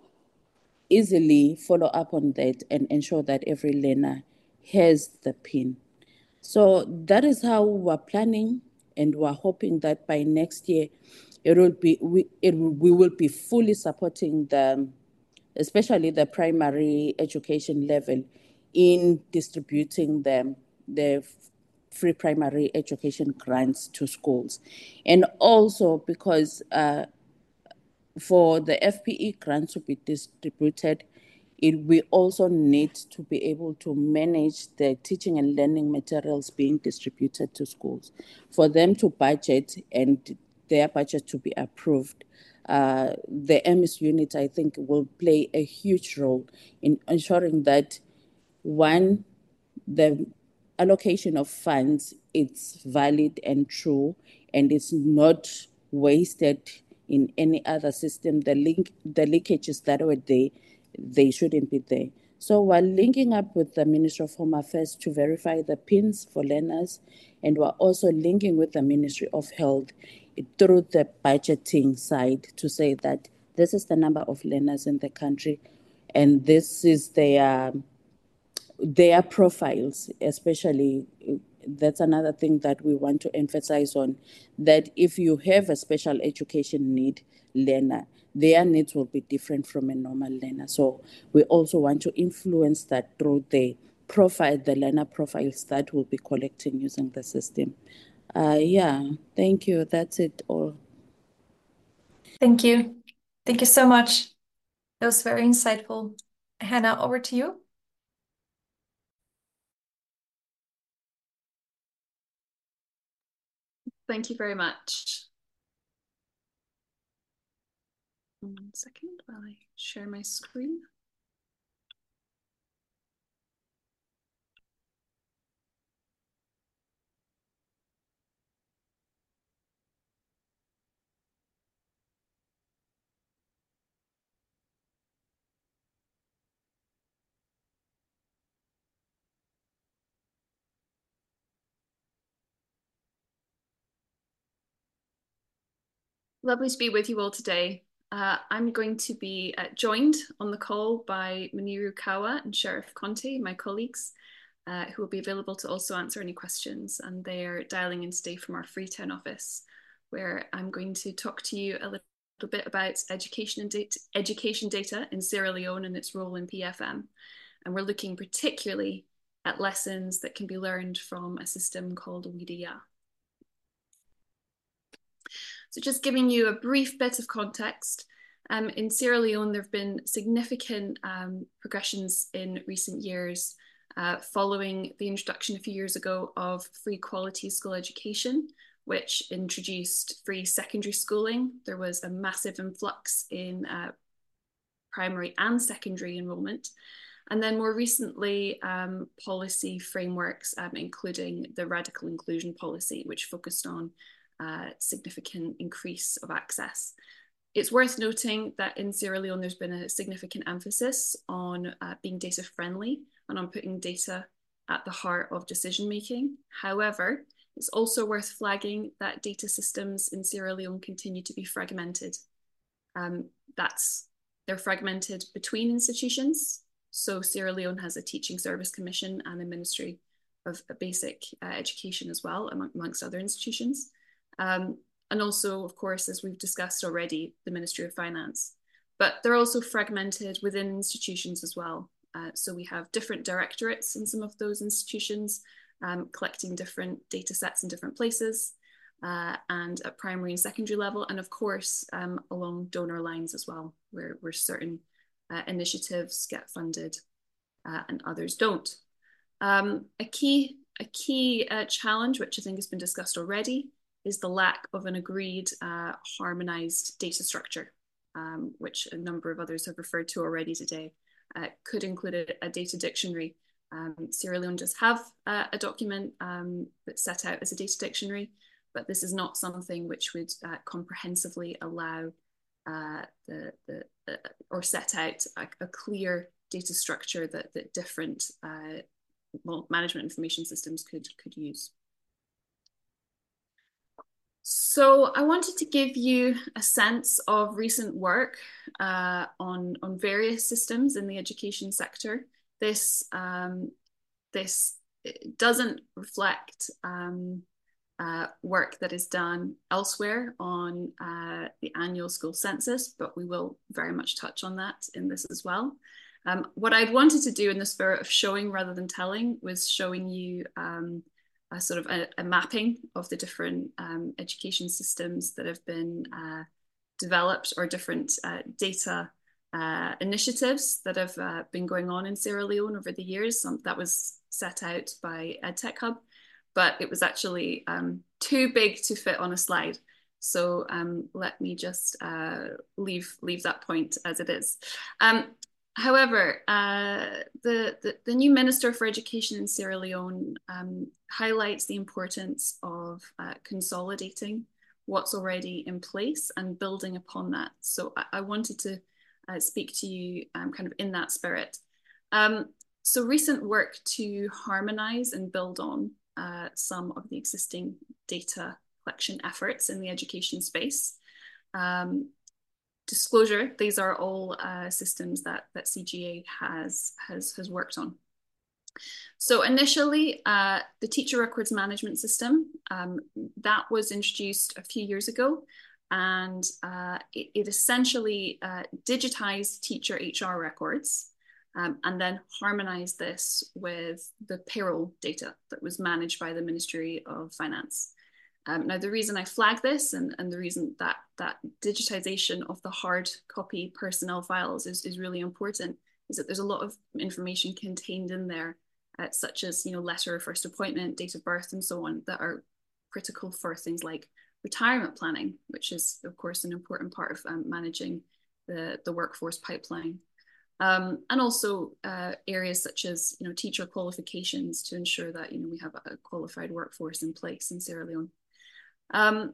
easily follow up on that and ensure that every learner has the PIN. So that is how we're planning, and we're hoping that by next year, it will be we it we will be fully supporting the, especially the primary education level, in distributing them the free primary education grants to schools, and also because uh, for the F P E grants to be distributed, it, we also need to be able to manage the teaching and learning materials being distributed to schools. For them to budget and their budget to be approved, uh, the M S unit, I think, will play a huge role in ensuring that, one, the allocation of funds, it's valid and true, and it's not wasted in any other system. The link, the leakages that were there, they shouldn't be there. So we're linking up with the Ministry of Home Affairs to verify the PINs for learners, and we're also linking with the Ministry of Health through the budgeting side to say that this is the number of learners in the country, and this is their their profiles, especially. That's another thing that we want to emphasize on, that if you have a special education need learner, their needs will be different from a normal learner. So we also want to influence that through the profile, the learner profiles that we'll be collecting using the system. Uh, yeah, thank you. That's it all. Thank you. Thank you so much. That was very insightful. Hannah, over to you. Thank you very much. One second while I share my screen. Lovely to be with you all today. Uh, I'm going to be uh, joined on the call by Muniru Kawa and Sheriff Conte, my colleagues, uh, who will be available to also answer any questions. And they are dialing in today from our Freetown office, where I'm going to talk to you a little bit about education and data, education data in Sierra Leone and its role in P F M. And we're looking particularly at lessons that can be learned from a system called WIDIA. So just giving you a brief bit of context, um, in Sierra Leone, there have been significant um, progressions in recent years uh, following the introduction a few years ago of free quality school education, which introduced free secondary schooling. There was a massive influx in uh, primary and secondary enrollment. And then more recently, um, policy frameworks, um, including the radical inclusion policy, which focused on Uh, significant increase of access. It's worth noting that in Sierra Leone, there's been a significant emphasis on uh, being data friendly and on putting data at the heart of decision making. However, it's also worth flagging that data systems in Sierra Leone continue to be fragmented. Um, that's, they're fragmented between institutions. So Sierra Leone has a Teaching Service Commission and a Ministry of Basic uh, Education as well, among, amongst other institutions. Um, and also, of course, as we've discussed already, the Ministry of Finance. But they're also fragmented within institutions as well. Uh, so we have different directorates in some of those institutions, um, collecting different data sets in different places. uh, and at primary and secondary level, and of course um, along donor lines as well, where, where certain uh, initiatives get funded uh, and others don't. Um, a key, a key uh, challenge, which I think has been discussed already, is the lack of an agreed uh, harmonized data structure, um, which a number of others have referred to already today. Uh, could include a, a data dictionary. Um, Sierra Leone does have uh, a document um, that's set out as a data dictionary, but this is not something which would uh, comprehensively allow uh, the, the uh, or set out a, a clear data structure that, that different uh, management information systems could, could use. So I wanted to give you a sense of recent work uh, on, on various systems in the education sector. This, um, this doesn't reflect um, uh, work that is done elsewhere on uh, the annual school census, but we will very much touch on that in this as well. Um, what I'd wanted to do in the spirit of showing rather than telling was showing you um, a sort of a, a mapping of the different um, education systems that have been uh, developed, or different uh, data uh, initiatives that have uh, been going on in Sierra Leone over the years. Some, that was set out by EdTech Hub, but it was actually um, too big to fit on a slide. So um, let me just uh, leave, leave that point as it is. Um, However, uh, the, the, the new Minister for Education in Sierra Leone um, highlights the importance of uh, consolidating what's already in place and building upon that. So I, I wanted to uh, speak to you um, kind of in that spirit. Um, so recent work to harmonise and build on uh, some of the existing data collection efforts in the education space. Um, Disclosure, these are all uh, systems that, that C G A has, has, has worked on. So initially, uh, the teacher records management system, um, that was introduced a few years ago, and uh, it, it essentially uh, digitized teacher H R records um, and then harmonized this with the payroll data that was managed by the Ministry of Finance. Um, now, the reason I flag this and, and the reason that that digitization of the hard copy personnel files is, is really important is that there's a lot of information contained in there, uh, such as, you know, letter of first appointment, date of birth, and so on, that are critical for things like retirement planning, which is, of course, an important part of um, managing the, the workforce pipeline. Um, and also uh, areas such as, you know, teacher qualifications to ensure that, you know, we have a qualified workforce in place in Sierra Leone. Um,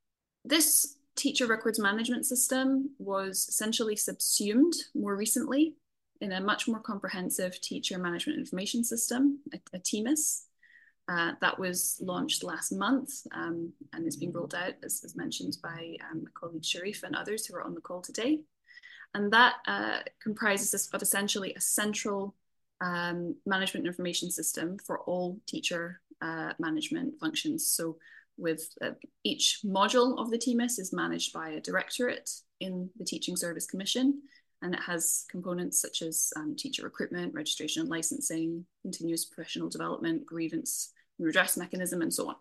this teacher records management system was essentially subsumed more recently in a much more comprehensive teacher management information system, a, a T M I S, uh, that was launched last month um, and is being rolled out, as, as mentioned by um, my colleague Sharif and others who are on the call today. And that uh, comprises of essentially a central um, management information system for all teacher uh, management functions. So with uh, each module of the T M I S is managed by a directorate in the Teaching Service Commission, and it has components such as um, teacher recruitment, registration and licensing, continuous professional development, grievance and redress mechanism, and so on.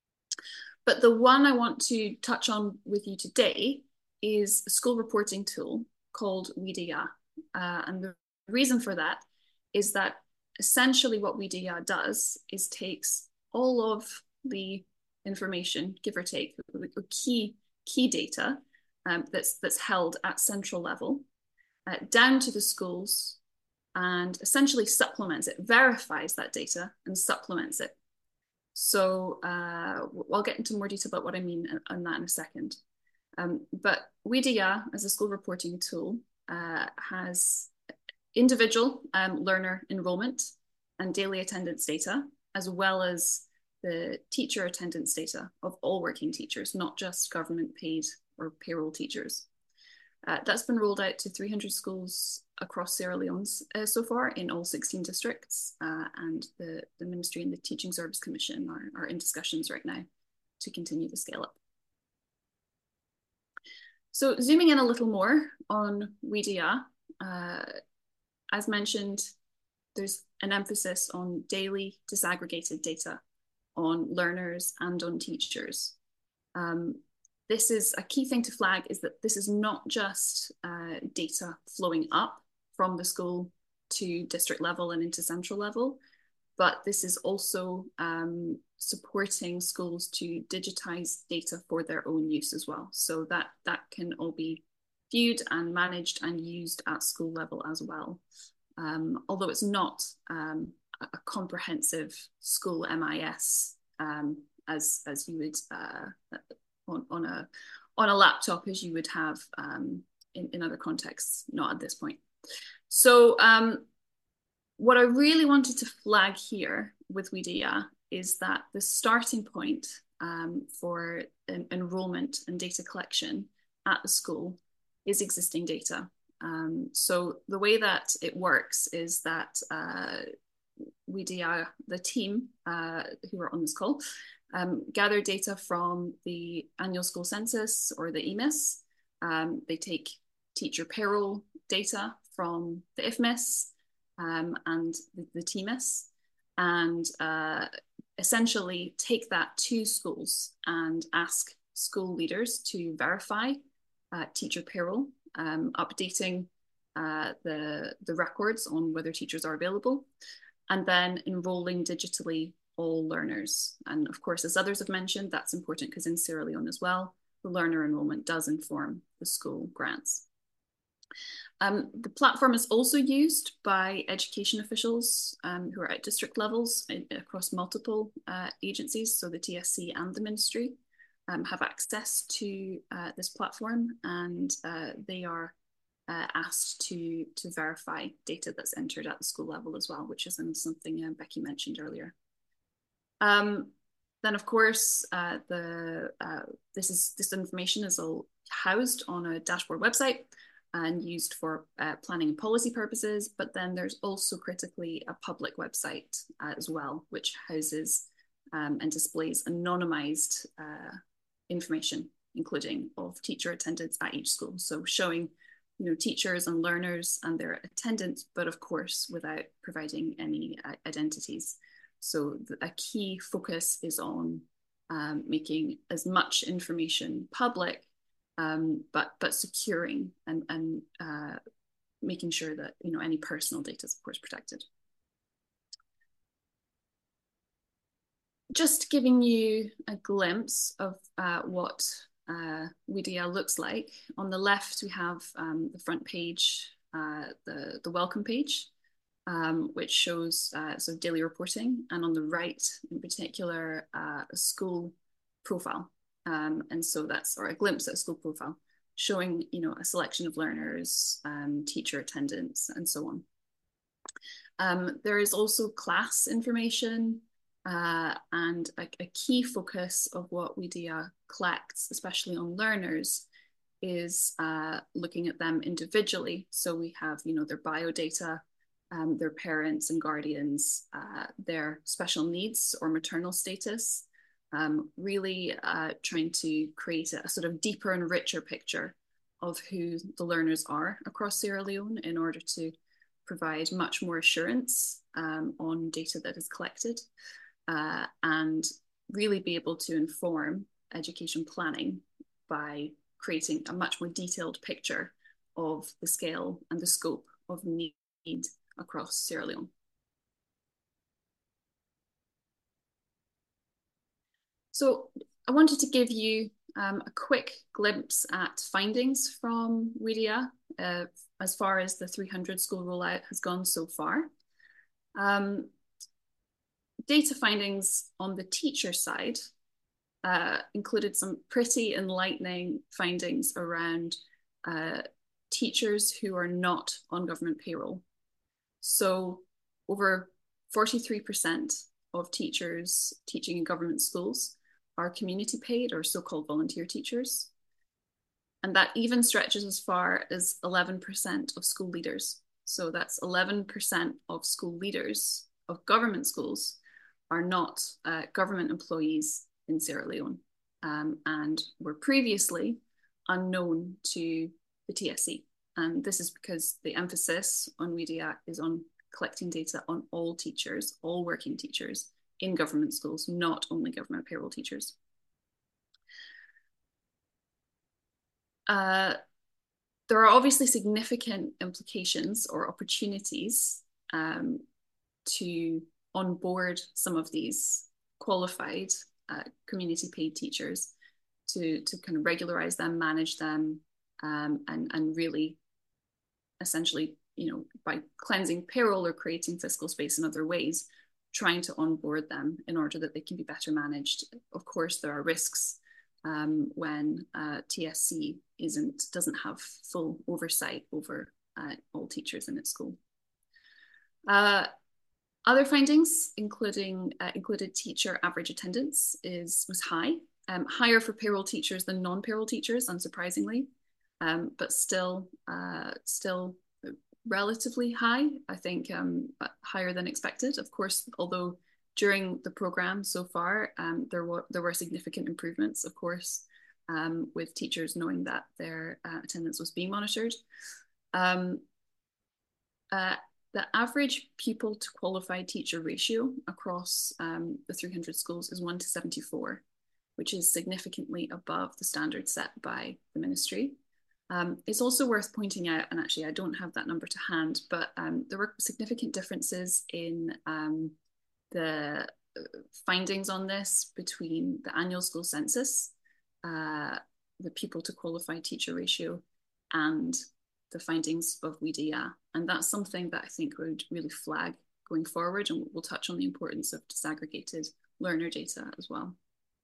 But the one I want to touch on with you today is a school reporting tool called WIDIA. Uh, and the reason for that is that essentially what WIDIA does is takes all of the information, give or take, key key data um, that's that's held at central level, uh, down to the schools, and essentially supplements it, verifies that data, and supplements it. So uh, I'll get into more detail about what I mean on that in a second. Um, but WIDIA, as a school reporting tool, uh, has individual um, learner enrollment and daily attendance data, as well as the teacher attendance data of all working teachers, not just government paid or payroll teachers. Uh, that's been rolled out to three hundred schools across Sierra Leone uh, so far in all sixteen districts, uh, and the, the Ministry and the Teaching Service Commission are, are in discussions right now to continue the scale up. So zooming in a little more on WIDIA, uh, as mentioned, there's an emphasis on daily disaggregated data on learners and on teachers. Um, this is a key thing to flag, is that this is not just uh, data flowing up from the school to district level and into central level, but this is also um, supporting schools to digitize data for their own use as well. So that, that can all be viewed and managed and used at school level as well. Um, although it's not um, a comprehensive school M I S um, as, as you would uh, on, on, a, on a laptop as you would have um, in, in other contexts, not at this point. So um, what I really wanted to flag here with WIDIA is that the starting point um, for en enrollment and data collection at the school is existing data. Um, so the way that it works is that uh, WIDIA, the team uh, who are on this call, um, gather data from the annual school census or the E M I S. Um, they take teacher payroll data from the I F M I S um, and the, the T M I S, and uh, essentially take that to schools and ask school leaders to verify uh, teacher payroll, um, updating uh, the, the records on whether teachers are available, and then enrolling digitally all learners. And of course, as others have mentioned, that's important because in Sierra Leone as well, the learner enrollment does inform the school grants. Um, the platform is also used by education officials um, who are at district levels in, across multiple uh, agencies. So the T S C and the ministry um, have access to uh, this platform, and uh, they are uh, asked to, to verify data that's entered at the school level as well, which is something uh, Becky mentioned earlier. Um, then, of course, uh, the uh, this is this information is all housed on a dashboard website and used for uh, planning and policy purposes. But then there's also critically a public website uh, as well, which houses um, and displays anonymized uh, information, including of teacher attendance at each school. So showing, you know, teachers and learners and their attendance, but of course, without providing any uh, identities. So a key focus is on um, making as much information public, um, but but securing and and uh, making sure that, you know, any personal data is of course protected. Just giving you a glimpse of uh, what uh, WIDIA looks like. On the left, we have um, the front page, uh, the the welcome page. Um, which shows uh, sort of daily reporting, and on the right, in particular, uh, a school profile, um, and so that's or a glimpse at a school profile, showing, you know, a selection of learners, um, teacher attendance, and so on. Um, there is also class information, uh, and a, a key focus of what WIDIA collects, especially on learners, is uh, looking at them individually. So we have, you know, their biodata. Um, their parents and guardians, uh, their special needs or maternal status, um, really uh, trying to create a, a sort of deeper and richer picture of who the learners are across Sierra Leone in order to provide much more assurance um, on data that is collected uh, and really be able to inform education planning by creating a much more detailed picture of the scale and the scope of need across Sierra Leone. So I wanted to give you um, a quick glimpse at findings from WIDIA uh, as far as the three hundred school rollout has gone so far. Um, data findings on the teacher side uh, included some pretty enlightening findings around uh, teachers who are not on government payroll. So over forty-three percent of teachers teaching in government schools are community paid or so-called volunteer teachers. And that even stretches as far as eleven percent of school leaders. So that's eleven percent of school leaders of government schools are not uh, government employees in Sierra Leone um, and were previously unknown to the T S C. And this is because the emphasis on WIDIA is on collecting data on all teachers, all working teachers in government schools, not only government payroll teachers. uh, there are obviously significant implications or opportunities um, to onboard some of these qualified uh, community paid teachers to, to kind of regularize them, manage them, um, and, and really essentially, you know, by cleansing payroll or creating fiscal space in other ways, trying to onboard them in order that they can be better managed. Of course, there are risks um, when uh, T S C isn't doesn't have full oversight over uh, all teachers in its school. Uh, other findings, including uh, included teacher average attendance, is was high, um, higher for payroll teachers than non-payroll teachers, unsurprisingly, um, but still, uh, still relatively high. I think um, higher than expected. Of course, although during the program so far, um, there were there were significant improvements, of course, um, with teachers knowing that their uh, attendance was being monitored. Um, uh, the average pupil to qualified teacher ratio across um, the three hundred schools is one to seventy-four, which is significantly above the standard set by the ministry. Um, it's also worth pointing out, and actually I don't have that number to hand, but um, there were significant differences in um, the findings on this between the annual school census, uh, the pupil to qualified teacher ratio, and the findings of WIDIA. And that's something that I think would really flag going forward, and we'll touch on the importance of disaggregated learner data as well.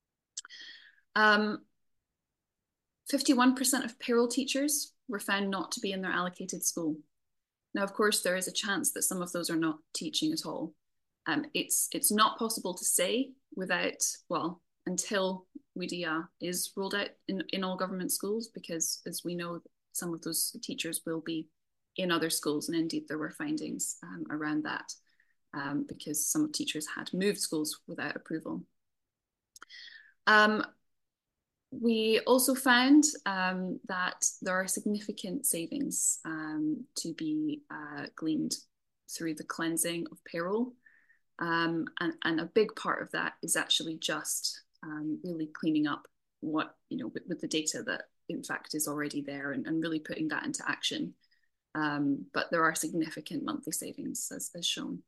Um, fifty-one percent of payroll teachers were found not to be in their allocated school. Now, of course, there is a chance that some of those are not teaching at all. Um, it's, it's not possible to say without, well, until WIDIA is rolled out in, in all government schools, because as we know, some of those teachers will be in other schools, and indeed there were findings um, around that um, because some teachers had moved schools without approval. Um, We also found um, that there are significant savings um, to be uh, gleaned through the cleansing of payroll. Um, and, and a big part of that is actually just um, really cleaning up what, you know, with, with the data that in fact is already there, and, and really putting that into action. Um, but there are significant monthly savings as, as shown.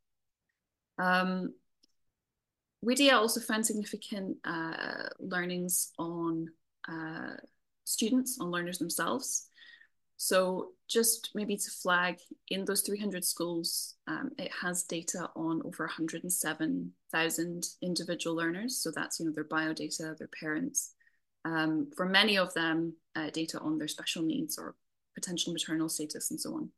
Um, WIDIA also found significant uh, learnings on uh, students, on learners themselves. So just maybe to flag, in those three hundred schools, um, it has data on over one hundred seven thousand individual learners. So that's, you know, their biodata, their parents. Um, for many of them, uh, data on their special needs or potential maternal status and so on.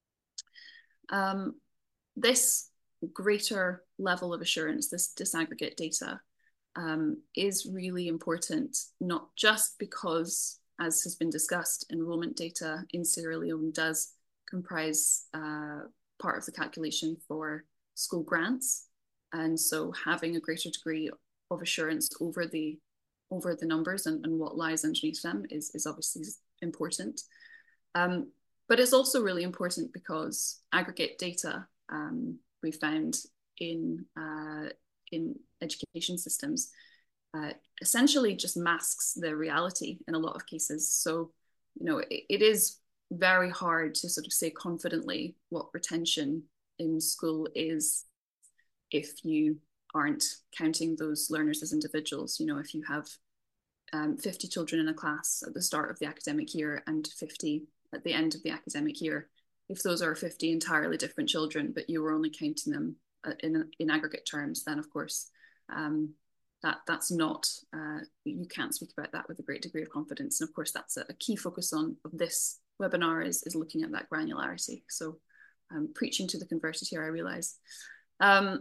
Um, this greater level of assurance, this disaggregate data, um, is really important, not just because, as has been discussed, enrollment data in Sierra Leone does comprise uh, part of the calculation for school grants. And so having a greater degree of assurance over the over the numbers and, and what lies underneath them is, is obviously important. Um, but it's also really important because aggregate data um, we found in, uh, in education systems uh, essentially just masks the reality in a lot of cases. So, you know, it, it is very hard to sort of say confidently what retention in school is if you aren't counting those learners as individuals. You know, if you have um, fifty children in a class at the start of the academic year and fifty at the end of the academic year, if those are fifty entirely different children, but you were only counting them in, in aggregate terms, then of course, um, that that's not, uh, you can't speak about that with a great degree of confidence. And of course, that's a, a key focus on of this webinar is, is looking at that granularity. So I'm preaching to the converted here, I realize. Um,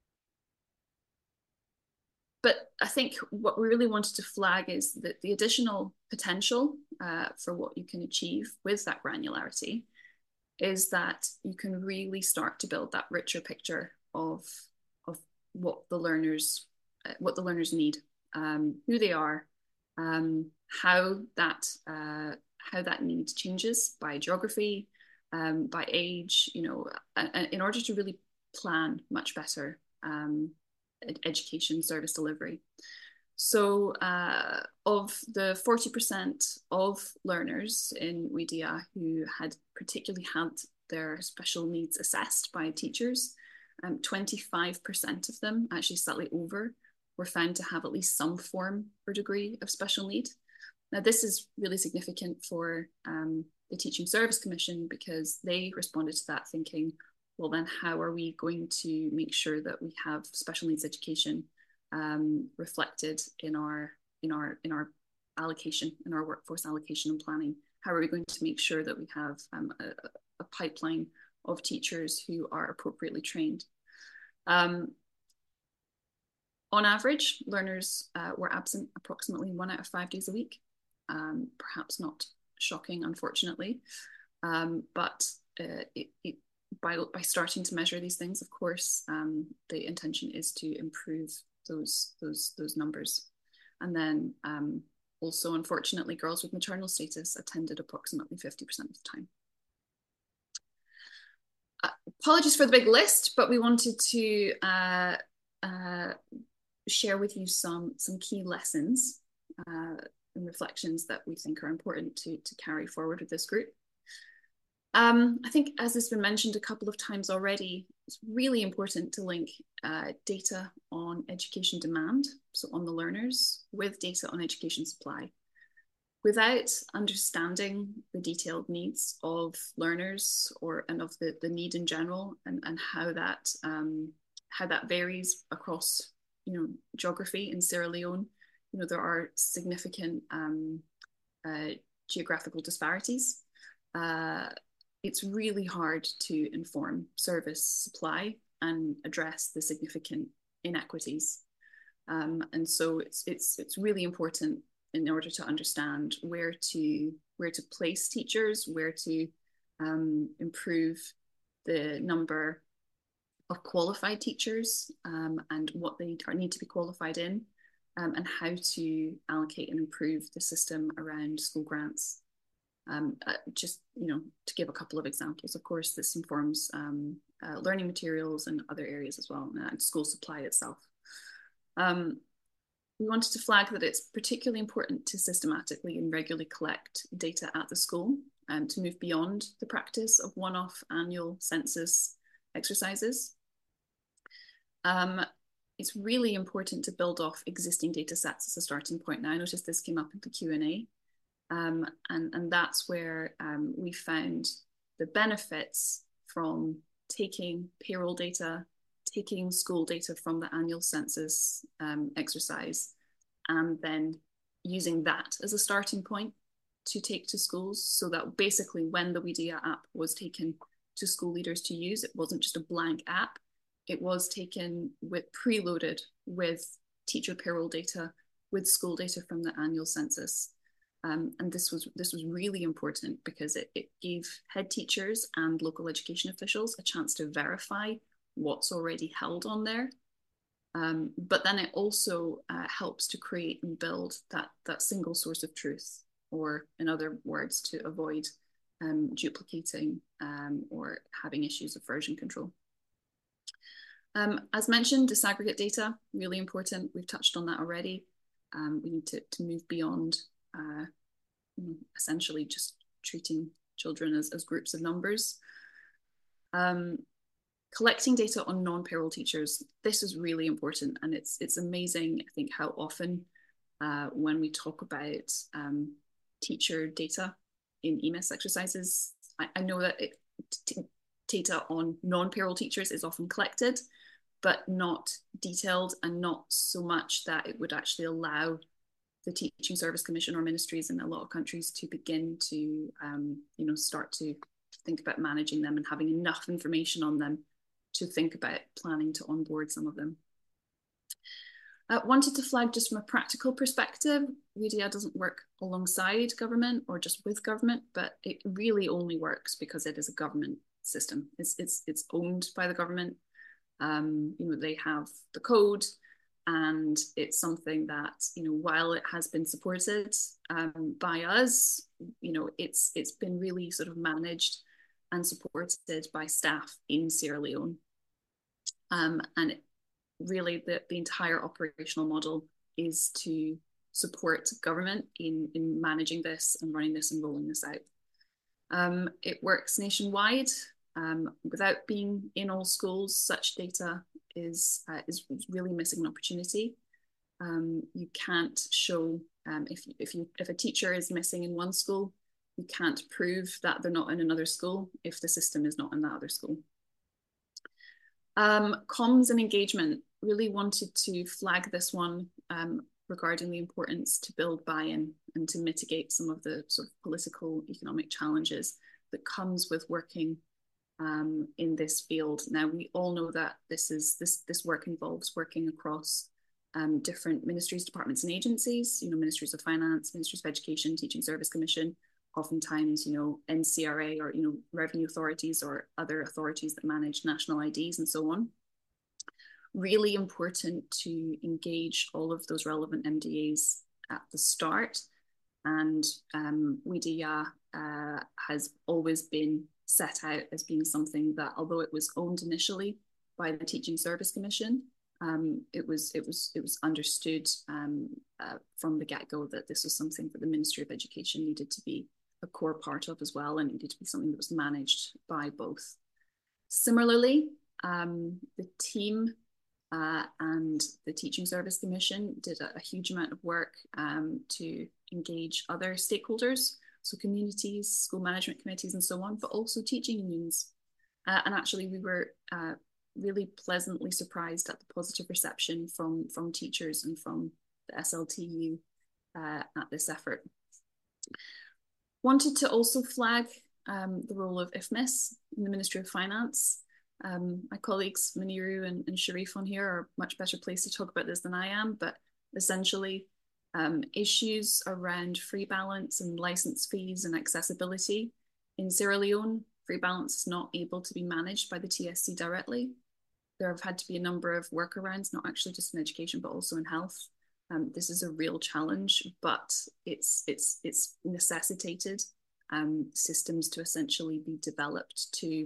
But I think what we really wanted to flag is that the additional potential uh, for what you can achieve with that granularity is that you can really start to build that richer picture of, of what the learners uh, what the learners need, um, who they are, um, how that uh, how that need changes by geography, um, by age, you know, uh, in order to really plan much better Um, education service delivery. So uh, of the forty percent of learners in Wedia who had particularly had their special needs assessed by teachers, um, twenty-five percent of them, actually slightly over, were found to have at least some form or degree of special need. Now, this is really significant for um, the Teaching Service Commission because they responded to that thinking, well, then how are we going to make sure that we have special needs education um, reflected in our, in, our, in our allocation, in our workforce allocation and planning? How are we going to make sure that we have um, a, a pipeline of teachers who are appropriately trained? Um, on average, learners uh, were absent approximately one out of five days a week. Um, perhaps not shocking, unfortunately, um, but uh, it, it, by, by starting to measure these things, of course, um, the intention is to improve those, those, those numbers. And then um, also, unfortunately, girls with maternal status attended approximately fifty percent of the time. Uh, apologies for the big list, but we wanted to uh, uh, share with you some, some key lessons uh, and reflections that we think are important to, to carry forward with this group. Um, I think, as has been mentioned a couple of times already, it's really important to link uh, data on education demand, so on the learners, with data on education supply. Without understanding the detailed needs of learners or and of the, the need in general and, and how that um, how that varies across you know geography in Sierra Leone, you know there are significant um, uh, geographical disparities. Uh, it's really hard to inform service supply and address the significant inequities. Um, and so it's it's it's really important in order to understand where to where to place teachers, where to um, improve the number of qualified teachers um, and what they need to be qualified in, um, and how to allocate and improve the system around school grants. Um, uh, just you know, to give a couple of examples, of course, this informs um, uh, learning materials and other areas as well, and school supply itself. Um, we wanted to flag that it's particularly important to systematically and regularly collect data at the school and to move beyond the practice of one-off annual census exercises. Um, it's really important to build off existing data sets as a starting point. Now, I noticed this came up in the Q and A, um, and, and that's where um, we found the benefits from taking payroll data, taking school data from the annual census um, exercise, and then using that as a starting point to take to schools, so that basically when the Wedia app was taken to school leaders to use, it wasn't just a blank app, it was taken with preloaded with teacher payroll data, with school data from the annual census. Um, and this was this was really important because it, it gave head teachers and local education officials a chance to verify what's already held on there. Um, but then it also uh, helps to create and build that, that single source of truth, or in other words, to avoid um, duplicating um, or having issues of version control. Um, as mentioned, disaggregate data, really important. We've touched on that already. Um, we need to, to move beyond uh, essentially just treating children as, as groups of numbers. Um, Collecting data on non-payroll teachers, this is really important, and it's it's amazing, I think, how often uh, when we talk about um, teacher data in E M I S exercises, I, I know that it, data on non-payroll teachers is often collected, but not detailed, and not so much that it would actually allow the Teaching Service Commission or ministries in a lot of countries to begin to um, you know, start to think about managing them and having enough information on them to think about planning to onboard some of them. I uh, wanted to flag, just from a practical perspective, Wedia doesn't work alongside government or just with government, but it really only works because it is a government system. It's, it's, it's owned by the government. Um, you know, they have the code, and it's something that, you know, while it has been supported um, by us, you know, it's it's been really sort of managed and supported by staff in Sierra Leone. Um, and it, really the, the entire operational model is to support government in, in managing this and running this and rolling this out. Um, it works nationwide. Um, without being in all schools, such data is, uh, is really missing an opportunity. Um, you can't show, um, if, if, you, if a teacher is missing in one school, you can't prove that they're not in another school if the system is not in that other school. Um, comms and engagement, really wanted to flag this one um, regarding the importance to build buy-in and to mitigate some of the sort of political economic challenges that comes with working um, in this field. Now, we all know that this is this this work involves working across um, different ministries, departments, and agencies. You know, ministries of finance, ministries of education, teaching service commission. Oftentimes, you know, N C R A or you know revenue authorities or other authorities that manage national I Ds and so on. Really important to engage all of those relevant M D As at the start, and um, WIDIA uh, has always been set out as being something that, although it was owned initially by the Teaching Service Commission, um, it was it was it was understood um, uh, from the get-go that this was something that the Ministry of Education needed to be a core part of as well, and it needed to be something that was managed by both. Similarly, um, the team uh, and the Teaching Service Commission did a, a huge amount of work um, to engage other stakeholders, so communities, school management committees and so on, but also teaching unions. Uh, and actually we were uh, really pleasantly surprised at the positive reception from, from teachers and from the S L T U uh, at this effort. Wanted to also flag um, the role of I F M I S in the Ministry of Finance. Um, my colleagues Muniru and, and Sharif on here are much better placed to talk about this than I am, but essentially um, issues around free balance and license fees and accessibility. In Sierra Leone, free balance is not able to be managed by the T S C directly. There have had to be a number of workarounds, not actually just in education, but also in health. Um, this is a real challenge, but it's it's it's necessitated um, systems to essentially be developed to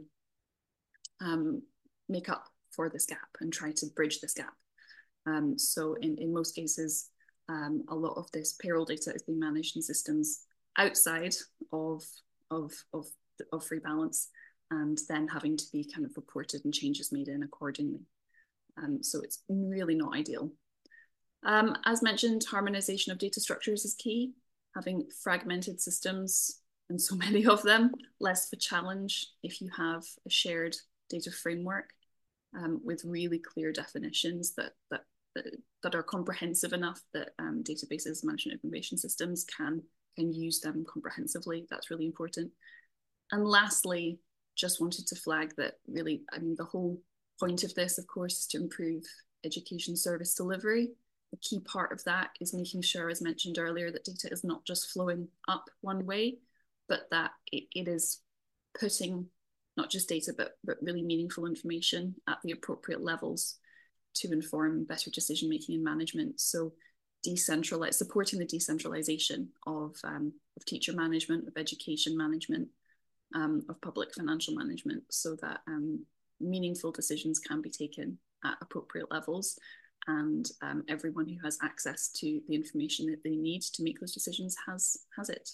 um, make up for this gap and try to bridge this gap. Um, so in, in most cases, um, a lot of this payroll data is being managed in systems outside of, of, of, of free balance, and then having to be kind of reported and changes made in accordingly. Um, so it's really not ideal. Um, as mentioned, harmonization of data structures is key. Having fragmented systems, and so many of them, less of a challenge if you have a shared data framework um, with really clear definitions that, that, that are comprehensive enough that um, databases, management information systems can, can use them comprehensively. That's really important. And lastly, just wanted to flag that really, I mean, the whole point of this, of course, is to improve education service delivery. A key part of that is making sure, as mentioned earlier, that data is not just flowing up one way, but that it, it is putting not just data, but, but really meaningful information at the appropriate levels to inform better decision-making and management. So decentralize, supporting the decentralization of, um, of teacher management, of education management, um, of public financial management, so that um, meaningful decisions can be taken at appropriate levels, and um, everyone who has access to the information that they need to make those decisions has, has it.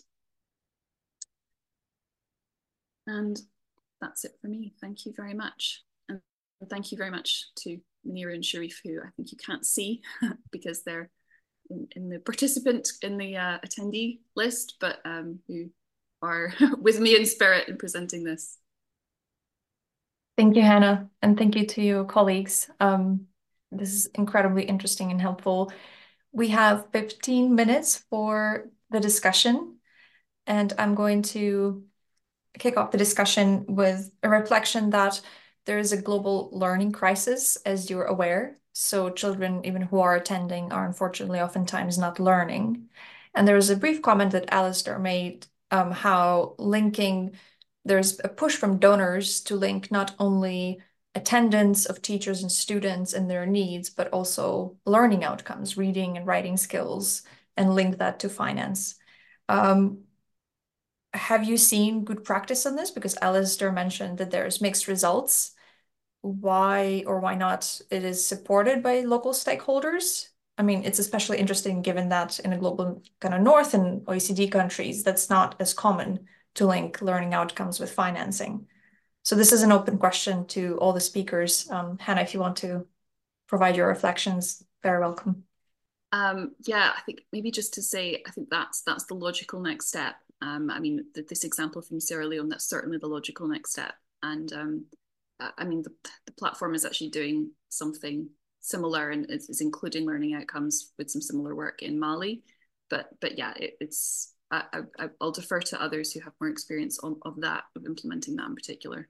And that's it for me. Thank you very much. And thank you very much to Muniru and Sharif, who I think you can't see because they're in, in the participant, in the uh, attendee list, but um, who are with me in spirit in presenting this. Thank you, Hannah, and thank you to your colleagues. Um, this is incredibly interesting and helpful. We have fifteen minutes for the discussion, and I'm going to kick off the discussion with a reflection that there is a global learning crisis, as you're aware. So children, even who are attending, are unfortunately oftentimes not learning. And there was a brief comment that Alistair made, um, how linking, there's a push from donors to link not only attendance of teachers and students and their needs, but also learning outcomes, reading and writing skills, and link that to finance. Um, Have you seen good practice on this? Because Alistair mentioned that there's mixed results. Why or why not it is supported by local stakeholders? I mean, it's especially interesting given that in a global kind of north and O E C D countries, that's not as common to link learning outcomes with financing. So this is an open question to all the speakers. Um, Hannah, if you want to provide your reflections, very welcome. Um, yeah, I think maybe just to say, I think that's that's the logical next step. Um, I mean, th this example from Sierra Leone, that's certainly the logical next step. And um, I mean, the, the platform is actually doing something similar and is, is including learning outcomes with some similar work in Mali. But but yeah, it, it's I, I, I'll defer to others who have more experience on, of that, of implementing that in particular.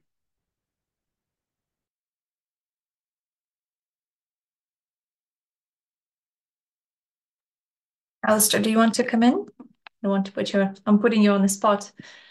Alistair, do you want to come in? I want to put you, I'm putting you on the spot.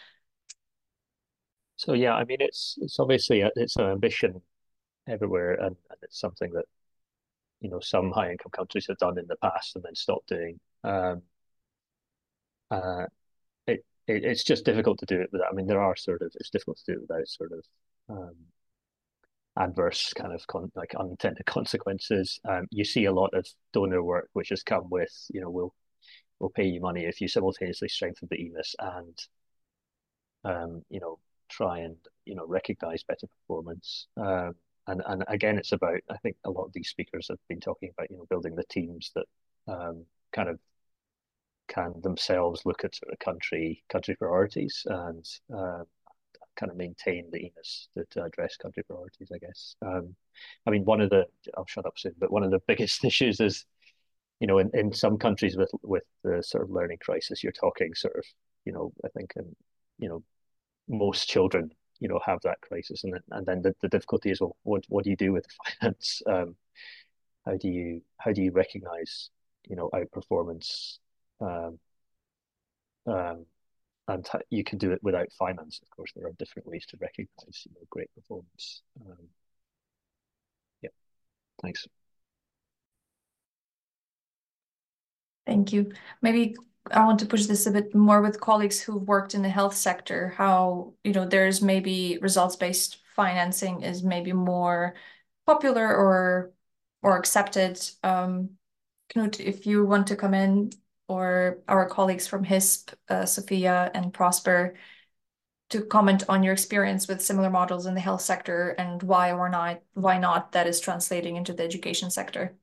So yeah, I mean, it's it's obviously a, it's an ambition everywhere, and, and it's something that you know some high income countries have done in the past and then stopped doing. Um, uh, it, it it's just difficult to do it without. I mean, there are sort of it's difficult to do it without sort of um, adverse kind of con like unintended consequences. Um, you see a lot of donor work which has come with you know we'll we'll pay you money if you simultaneously strengthen the E M I S and um, you know try and you know recognize better performance. Um, and and again, it's about I think a lot of these speakers have been talking about you know building the teams that um, kind of can themselves look at sort of country country priorities and uh, kind of maintain the E M I S to, to address country priorities. I guess. Um, I mean, one of the I'll shut up soon, but one of the biggest issues is you know in, in some countries with with the sort of learning crisis, you're talking sort of you know I think in you know most children you know have that crisis and then, and then the, the difficulty is well what what do you do with finance um how do you how do you recognize you know outperformance um um and you can do it without finance. Of course there are different ways to recognize you know great performance. um yeah thanks. Thank you. Maybe I want to push this a bit more with colleagues who've worked in the health sector, how, you know, there's maybe results-based financing is maybe more popular or or accepted. Um, Knut, if you want to come in, or our colleagues from HISP, uh, Sophia and Prosper, to comment on your experience with similar models in the health sector and why or not, why not that is translating into the education sector.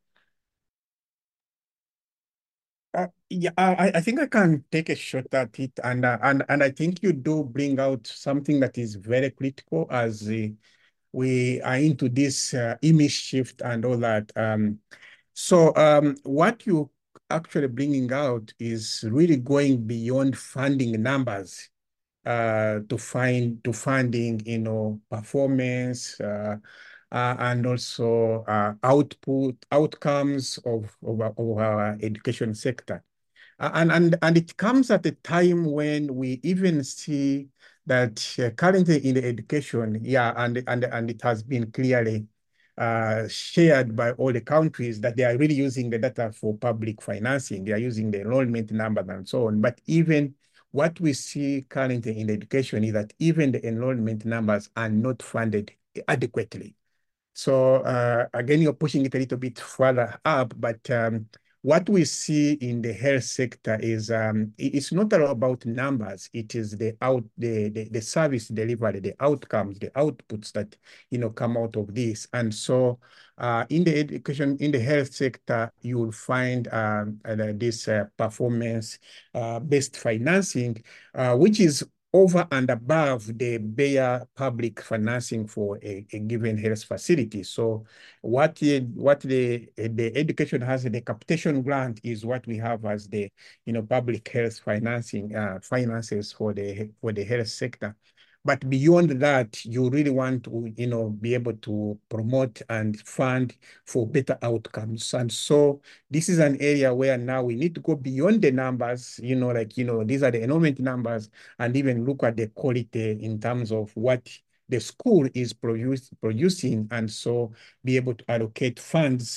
Uh, yeah, I, I think I can take a shot at it, and uh, and and I think you do bring out something that is very critical as uh, we are into this uh, image shift and all that. Um, so um, what you actually bringing out is really going beyond funding numbers uh, to find to funding, you know, performance. Uh, uh, and also uh, output, outcomes of, of, our, of our education sector. Uh, and, and, and it comes at a time when we even see that uh, currently in the education, yeah, and, and, and it has been clearly uh, shared by all the countries that they are really using the data for public financing. They are using the enrollment numbers and so on. But even what we see currently in education is that even the enrollment numbers are not funded adequately. So uh, again, you're pushing it a little bit further up, but um, what we see in the health sector is um, it's not all about numbers. It is the out the, the the service delivery, the outcomes, the outputs that you know come out of this. And so uh, in the education, in the health sector, you will find um, uh, this uh, performance-based uh, financing, uh, which is over and above the bare public financing for a, a given health facility. So what the, what the, the education has, the capitation grant is what we have as the, you know, public health financing, uh, finances for the, for the health sector. But beyond that, you really want to, you know, be able to promote and fund for better outcomes. And so this is an area where now we need to go beyond the numbers, you know, like, you know, these are the enrollment numbers, and even look at the quality in terms of what the school is produce, producing, and so be able to allocate funds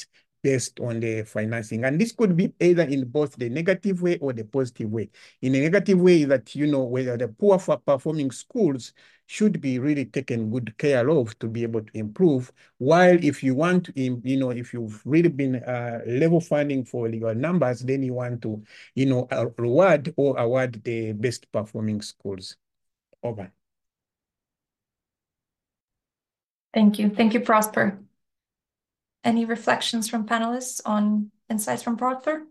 based on the financing. And this could be either in both the negative way or the positive way. In a negative way that, you know, whether the poor performing schools should be really taken good care of to be able to improve. While if you want to, you know, if you've really been uh, level funding for your numbers, then you want to, you know, uh, reward or award the best performing schools. Over. Thank you. Thank you, Prosper. Any reflections from panelists on insights from Prosper?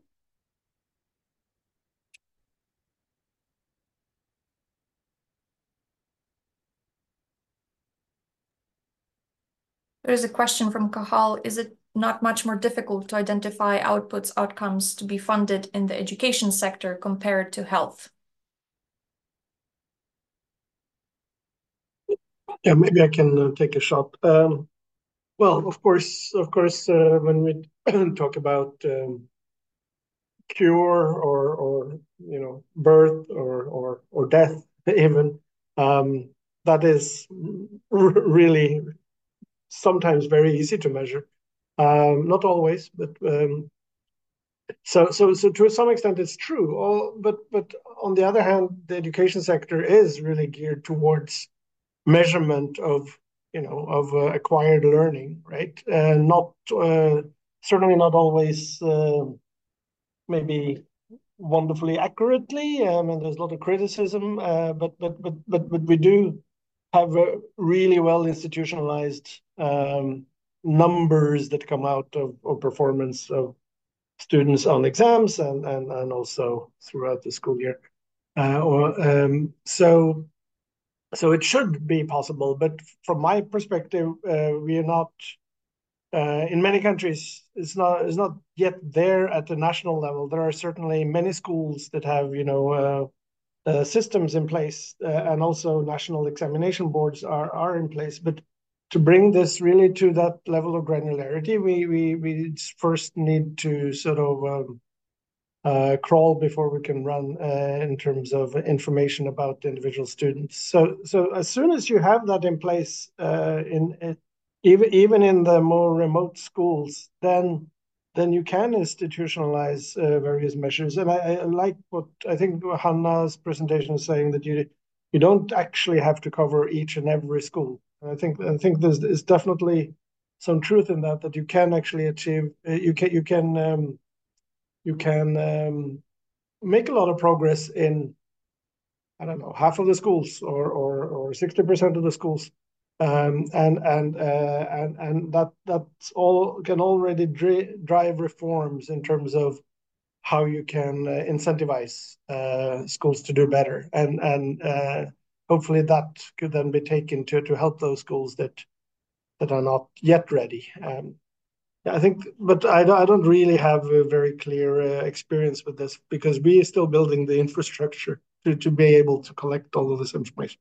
There's a question from Kahal. Is it not much more difficult to identify outputs, outcomes to be funded in the education sector compared to health? Yeah, maybe I can uh, take a shot. Um, well, of course, of course, uh, when we talk about um, cure or, or you know, birth or or or death, even um, that is really sometimes very easy to measure. Um, not always, but um, so so so to some extent it's true. All, but but on the other hand, the education sector is really geared towards measurement of you know of uh, acquired learning, right? And not uh, certainly not always uh, maybe wonderfully accurately. I mean, there's a lot of criticism, uh, but but but but but we do have a really well institutionalized um, numbers that come out of, of performance of students on exams and and and also throughout the school year. Uh, or um, so so it should be possible, but from my perspective, uh, we are not. Uh, in many countries, it's not it's not yet there at the national level. There are certainly many schools that have you know uh, uh, systems in place, uh, and also national examination boards are are in place. But to bring this really to that level of granularity, we we we first need to sort of um, uh, crawl before we can run uh, in terms of information about individual students. So so as soon as you have that in place, uh, in, in even even in the more remote schools, then then you can institutionalize uh, various measures. And I, I like what I think Hanna's presentation is saying, that you you don't actually have to cover each and every school. And I think I think there's, there's definitely some truth in that, that you can actually achieve. You can you can um, you can um, make a lot of progress in, I don't know, half of the schools or or or sixty percent of the schools. Um, and and uh, and and that that's all can already dri drive reforms in terms of how you can uh, incentivize uh, schools to do better, and and uh, hopefully that could then be taken to to help those schools that that are not yet ready. Um, yeah, I think, but I don't, I don't really have a very clear uh, experience with this, because we are still building the infrastructure to to be able to collect all of this information.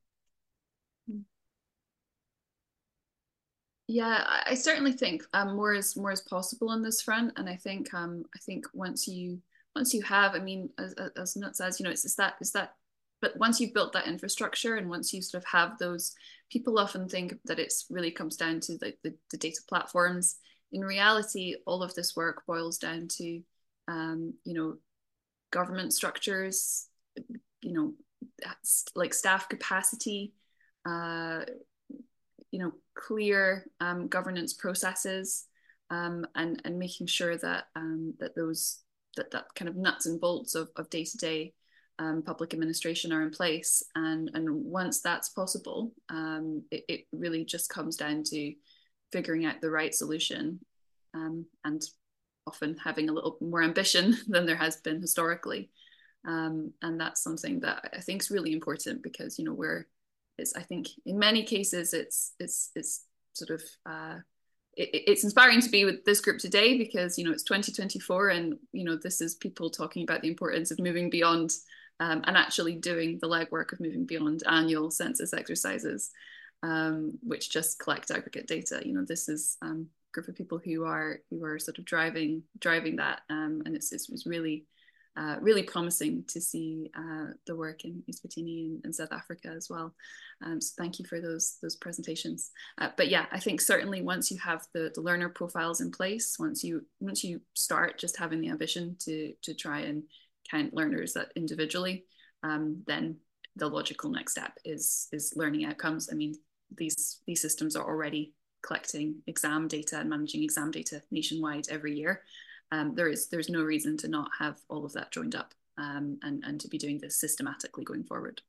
Yeah, I, I certainly think um, more is more is possible on this front, and I think um, I think once you once you have, I mean, as as Knut says, you know, it's, it's that it's that, but once you've built that infrastructure and once you sort of have those, people often think that it's really comes down to the the, the data platforms. In reality, all of this work boils down to, um, you know, government structures, you know, like staff capacity, uh, you know, clear um, governance processes, um, and and making sure that um, that those that that kind of nuts and bolts of of day to day public administration are in place. And and once that's possible, um, it, it really just comes down to figuring out the right solution, um, and often having a little more ambition than there has been historically. Um, and that's something that I think is really important, because, you know, we're, it's, I think in many cases, it's, it's, it's sort of, uh, it, it's inspiring to be with this group today, because, you know, it's twenty twenty-four, and, you know, this is people talking about the importance of moving beyond, um, and actually doing the legwork of moving beyond annual census exercises, um, which just collect aggregate data. You know, this is um, a group of people who are, who are sort of driving, driving that. Um, and it's, it's, it's really, uh, really promising to see uh, the work in Eswatini and, and South Africa as well. Um, so thank you for those, those presentations. Uh, but yeah, I think certainly once you have the, the learner profiles in place, once you once you start just having the ambition to, to try and count learners that individually, um, then the logical next step is, is learning outcomes. I mean, these, these systems are already collecting exam data and managing exam data nationwide every year. Um, there is there's no reason to not have all of that joined up um, and, and to be doing this systematically going forward.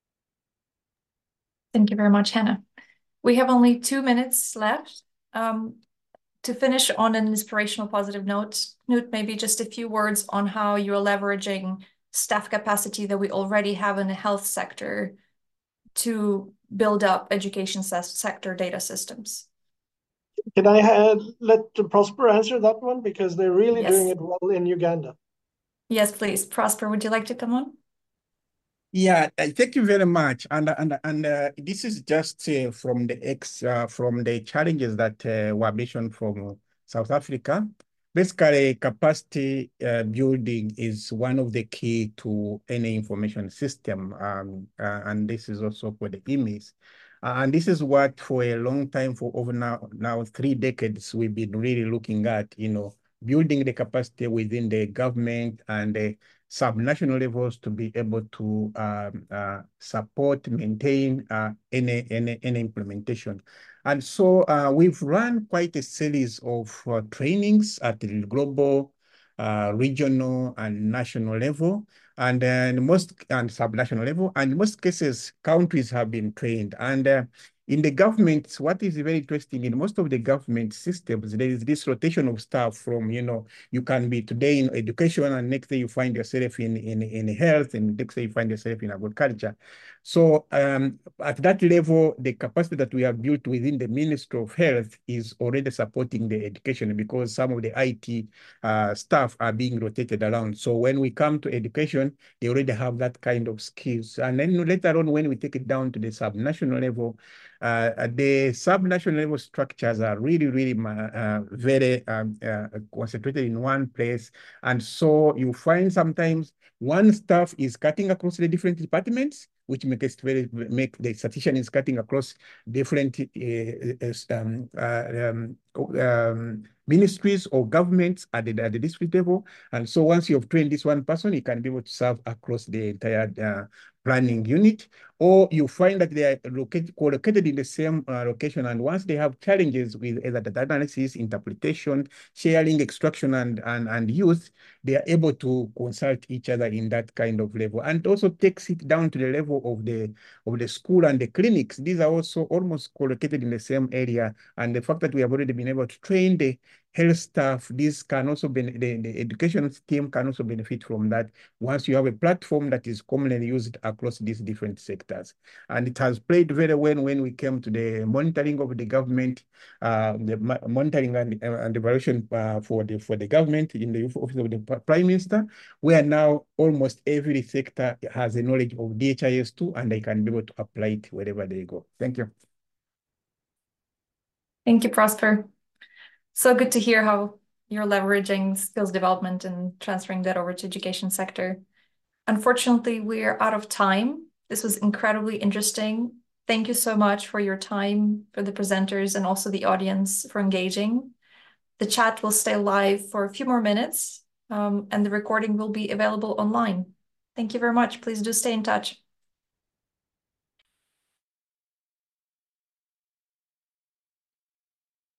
Thank you very much, Hannah. We have only two minutes left. Um, to finish on an inspirational positive note, Knut, maybe just a few words on how you're leveraging staff capacity that we already have in the health sector to build up education sector data systems. Can I uh, let Prosper answer that one? Because they're really Yes. doing it well in Uganda. Yes, please. Prosper, would you like to come on? Yeah, uh, thank you very much. And and and uh, this is just uh, from the ex uh, from the challenges that uh, were mentioned from South Africa. Basically, capacity uh, building is one of the key to any information system, um, uh, and this is also for the I M I S. Uh, and this is what for a long time, for over now, now three decades, we've been really looking at, you know, building the capacity within the government and the subnational levels to be able to um, uh, support, maintain uh, any, any, any implementation. And so uh, we've run quite a series of uh, trainings at the global, uh, regional, and national level. And then most and subnational level, and in most cases, countries have been trained. And uh, in the government, what is very interesting, in most of the government systems, there is this rotation of staff from, you know, you can be today in education and next day you find yourself in, in, in health and next day you find yourself in agriculture. So um, at that level, the capacity that we have built within the Ministry of Health is already supporting the education because some of the I T uh, staff are being rotated around. So when we come to education, they already have that kind of skills. And then later on, when we take it down to the subnational level, uh, the subnational level structures are really, really uh, very um, uh, concentrated in one place. And so you find sometimes one staff is cutting across the different departments, which makes it very, make the statistician is cutting across different uh, um, uh, um, um, ministries or governments at the, at the district level. And so once you've trained this one person, he can be able to serve across the entire uh, planning unit, or you find that they are located, co-located in the same uh, location. And once they have challenges with either data analysis, interpretation, sharing, extraction, and, and, and use, they are able to consult each other in that kind of level. And also takes it down to the level of the, of the school and the clinics. These are also almost co-located in the same area. And the fact that we have already been able to train the health staff, this can also be, the, the education team can also benefit from that once you have a platform that is commonly used across these different sectors. And it has played very well when we came to the monitoring of the government, uh, the monitoring and, uh, and evaluation uh, for, the, for the government in the office of the Prime Minister, where now almost every sector has a knowledge of D H I S two and they can be able to apply it wherever they go. Thank you. Thank you, Prosper. So good to hear how you're leveraging skills development and transferring that over to education sector. Unfortunately, we're out of time. This was incredibly interesting. Thank you so much for your time, for the presenters and also the audience for engaging. The chat will stay live for a few more minutes um, and the recording will be available online. Thank you very much. Please do stay in touch.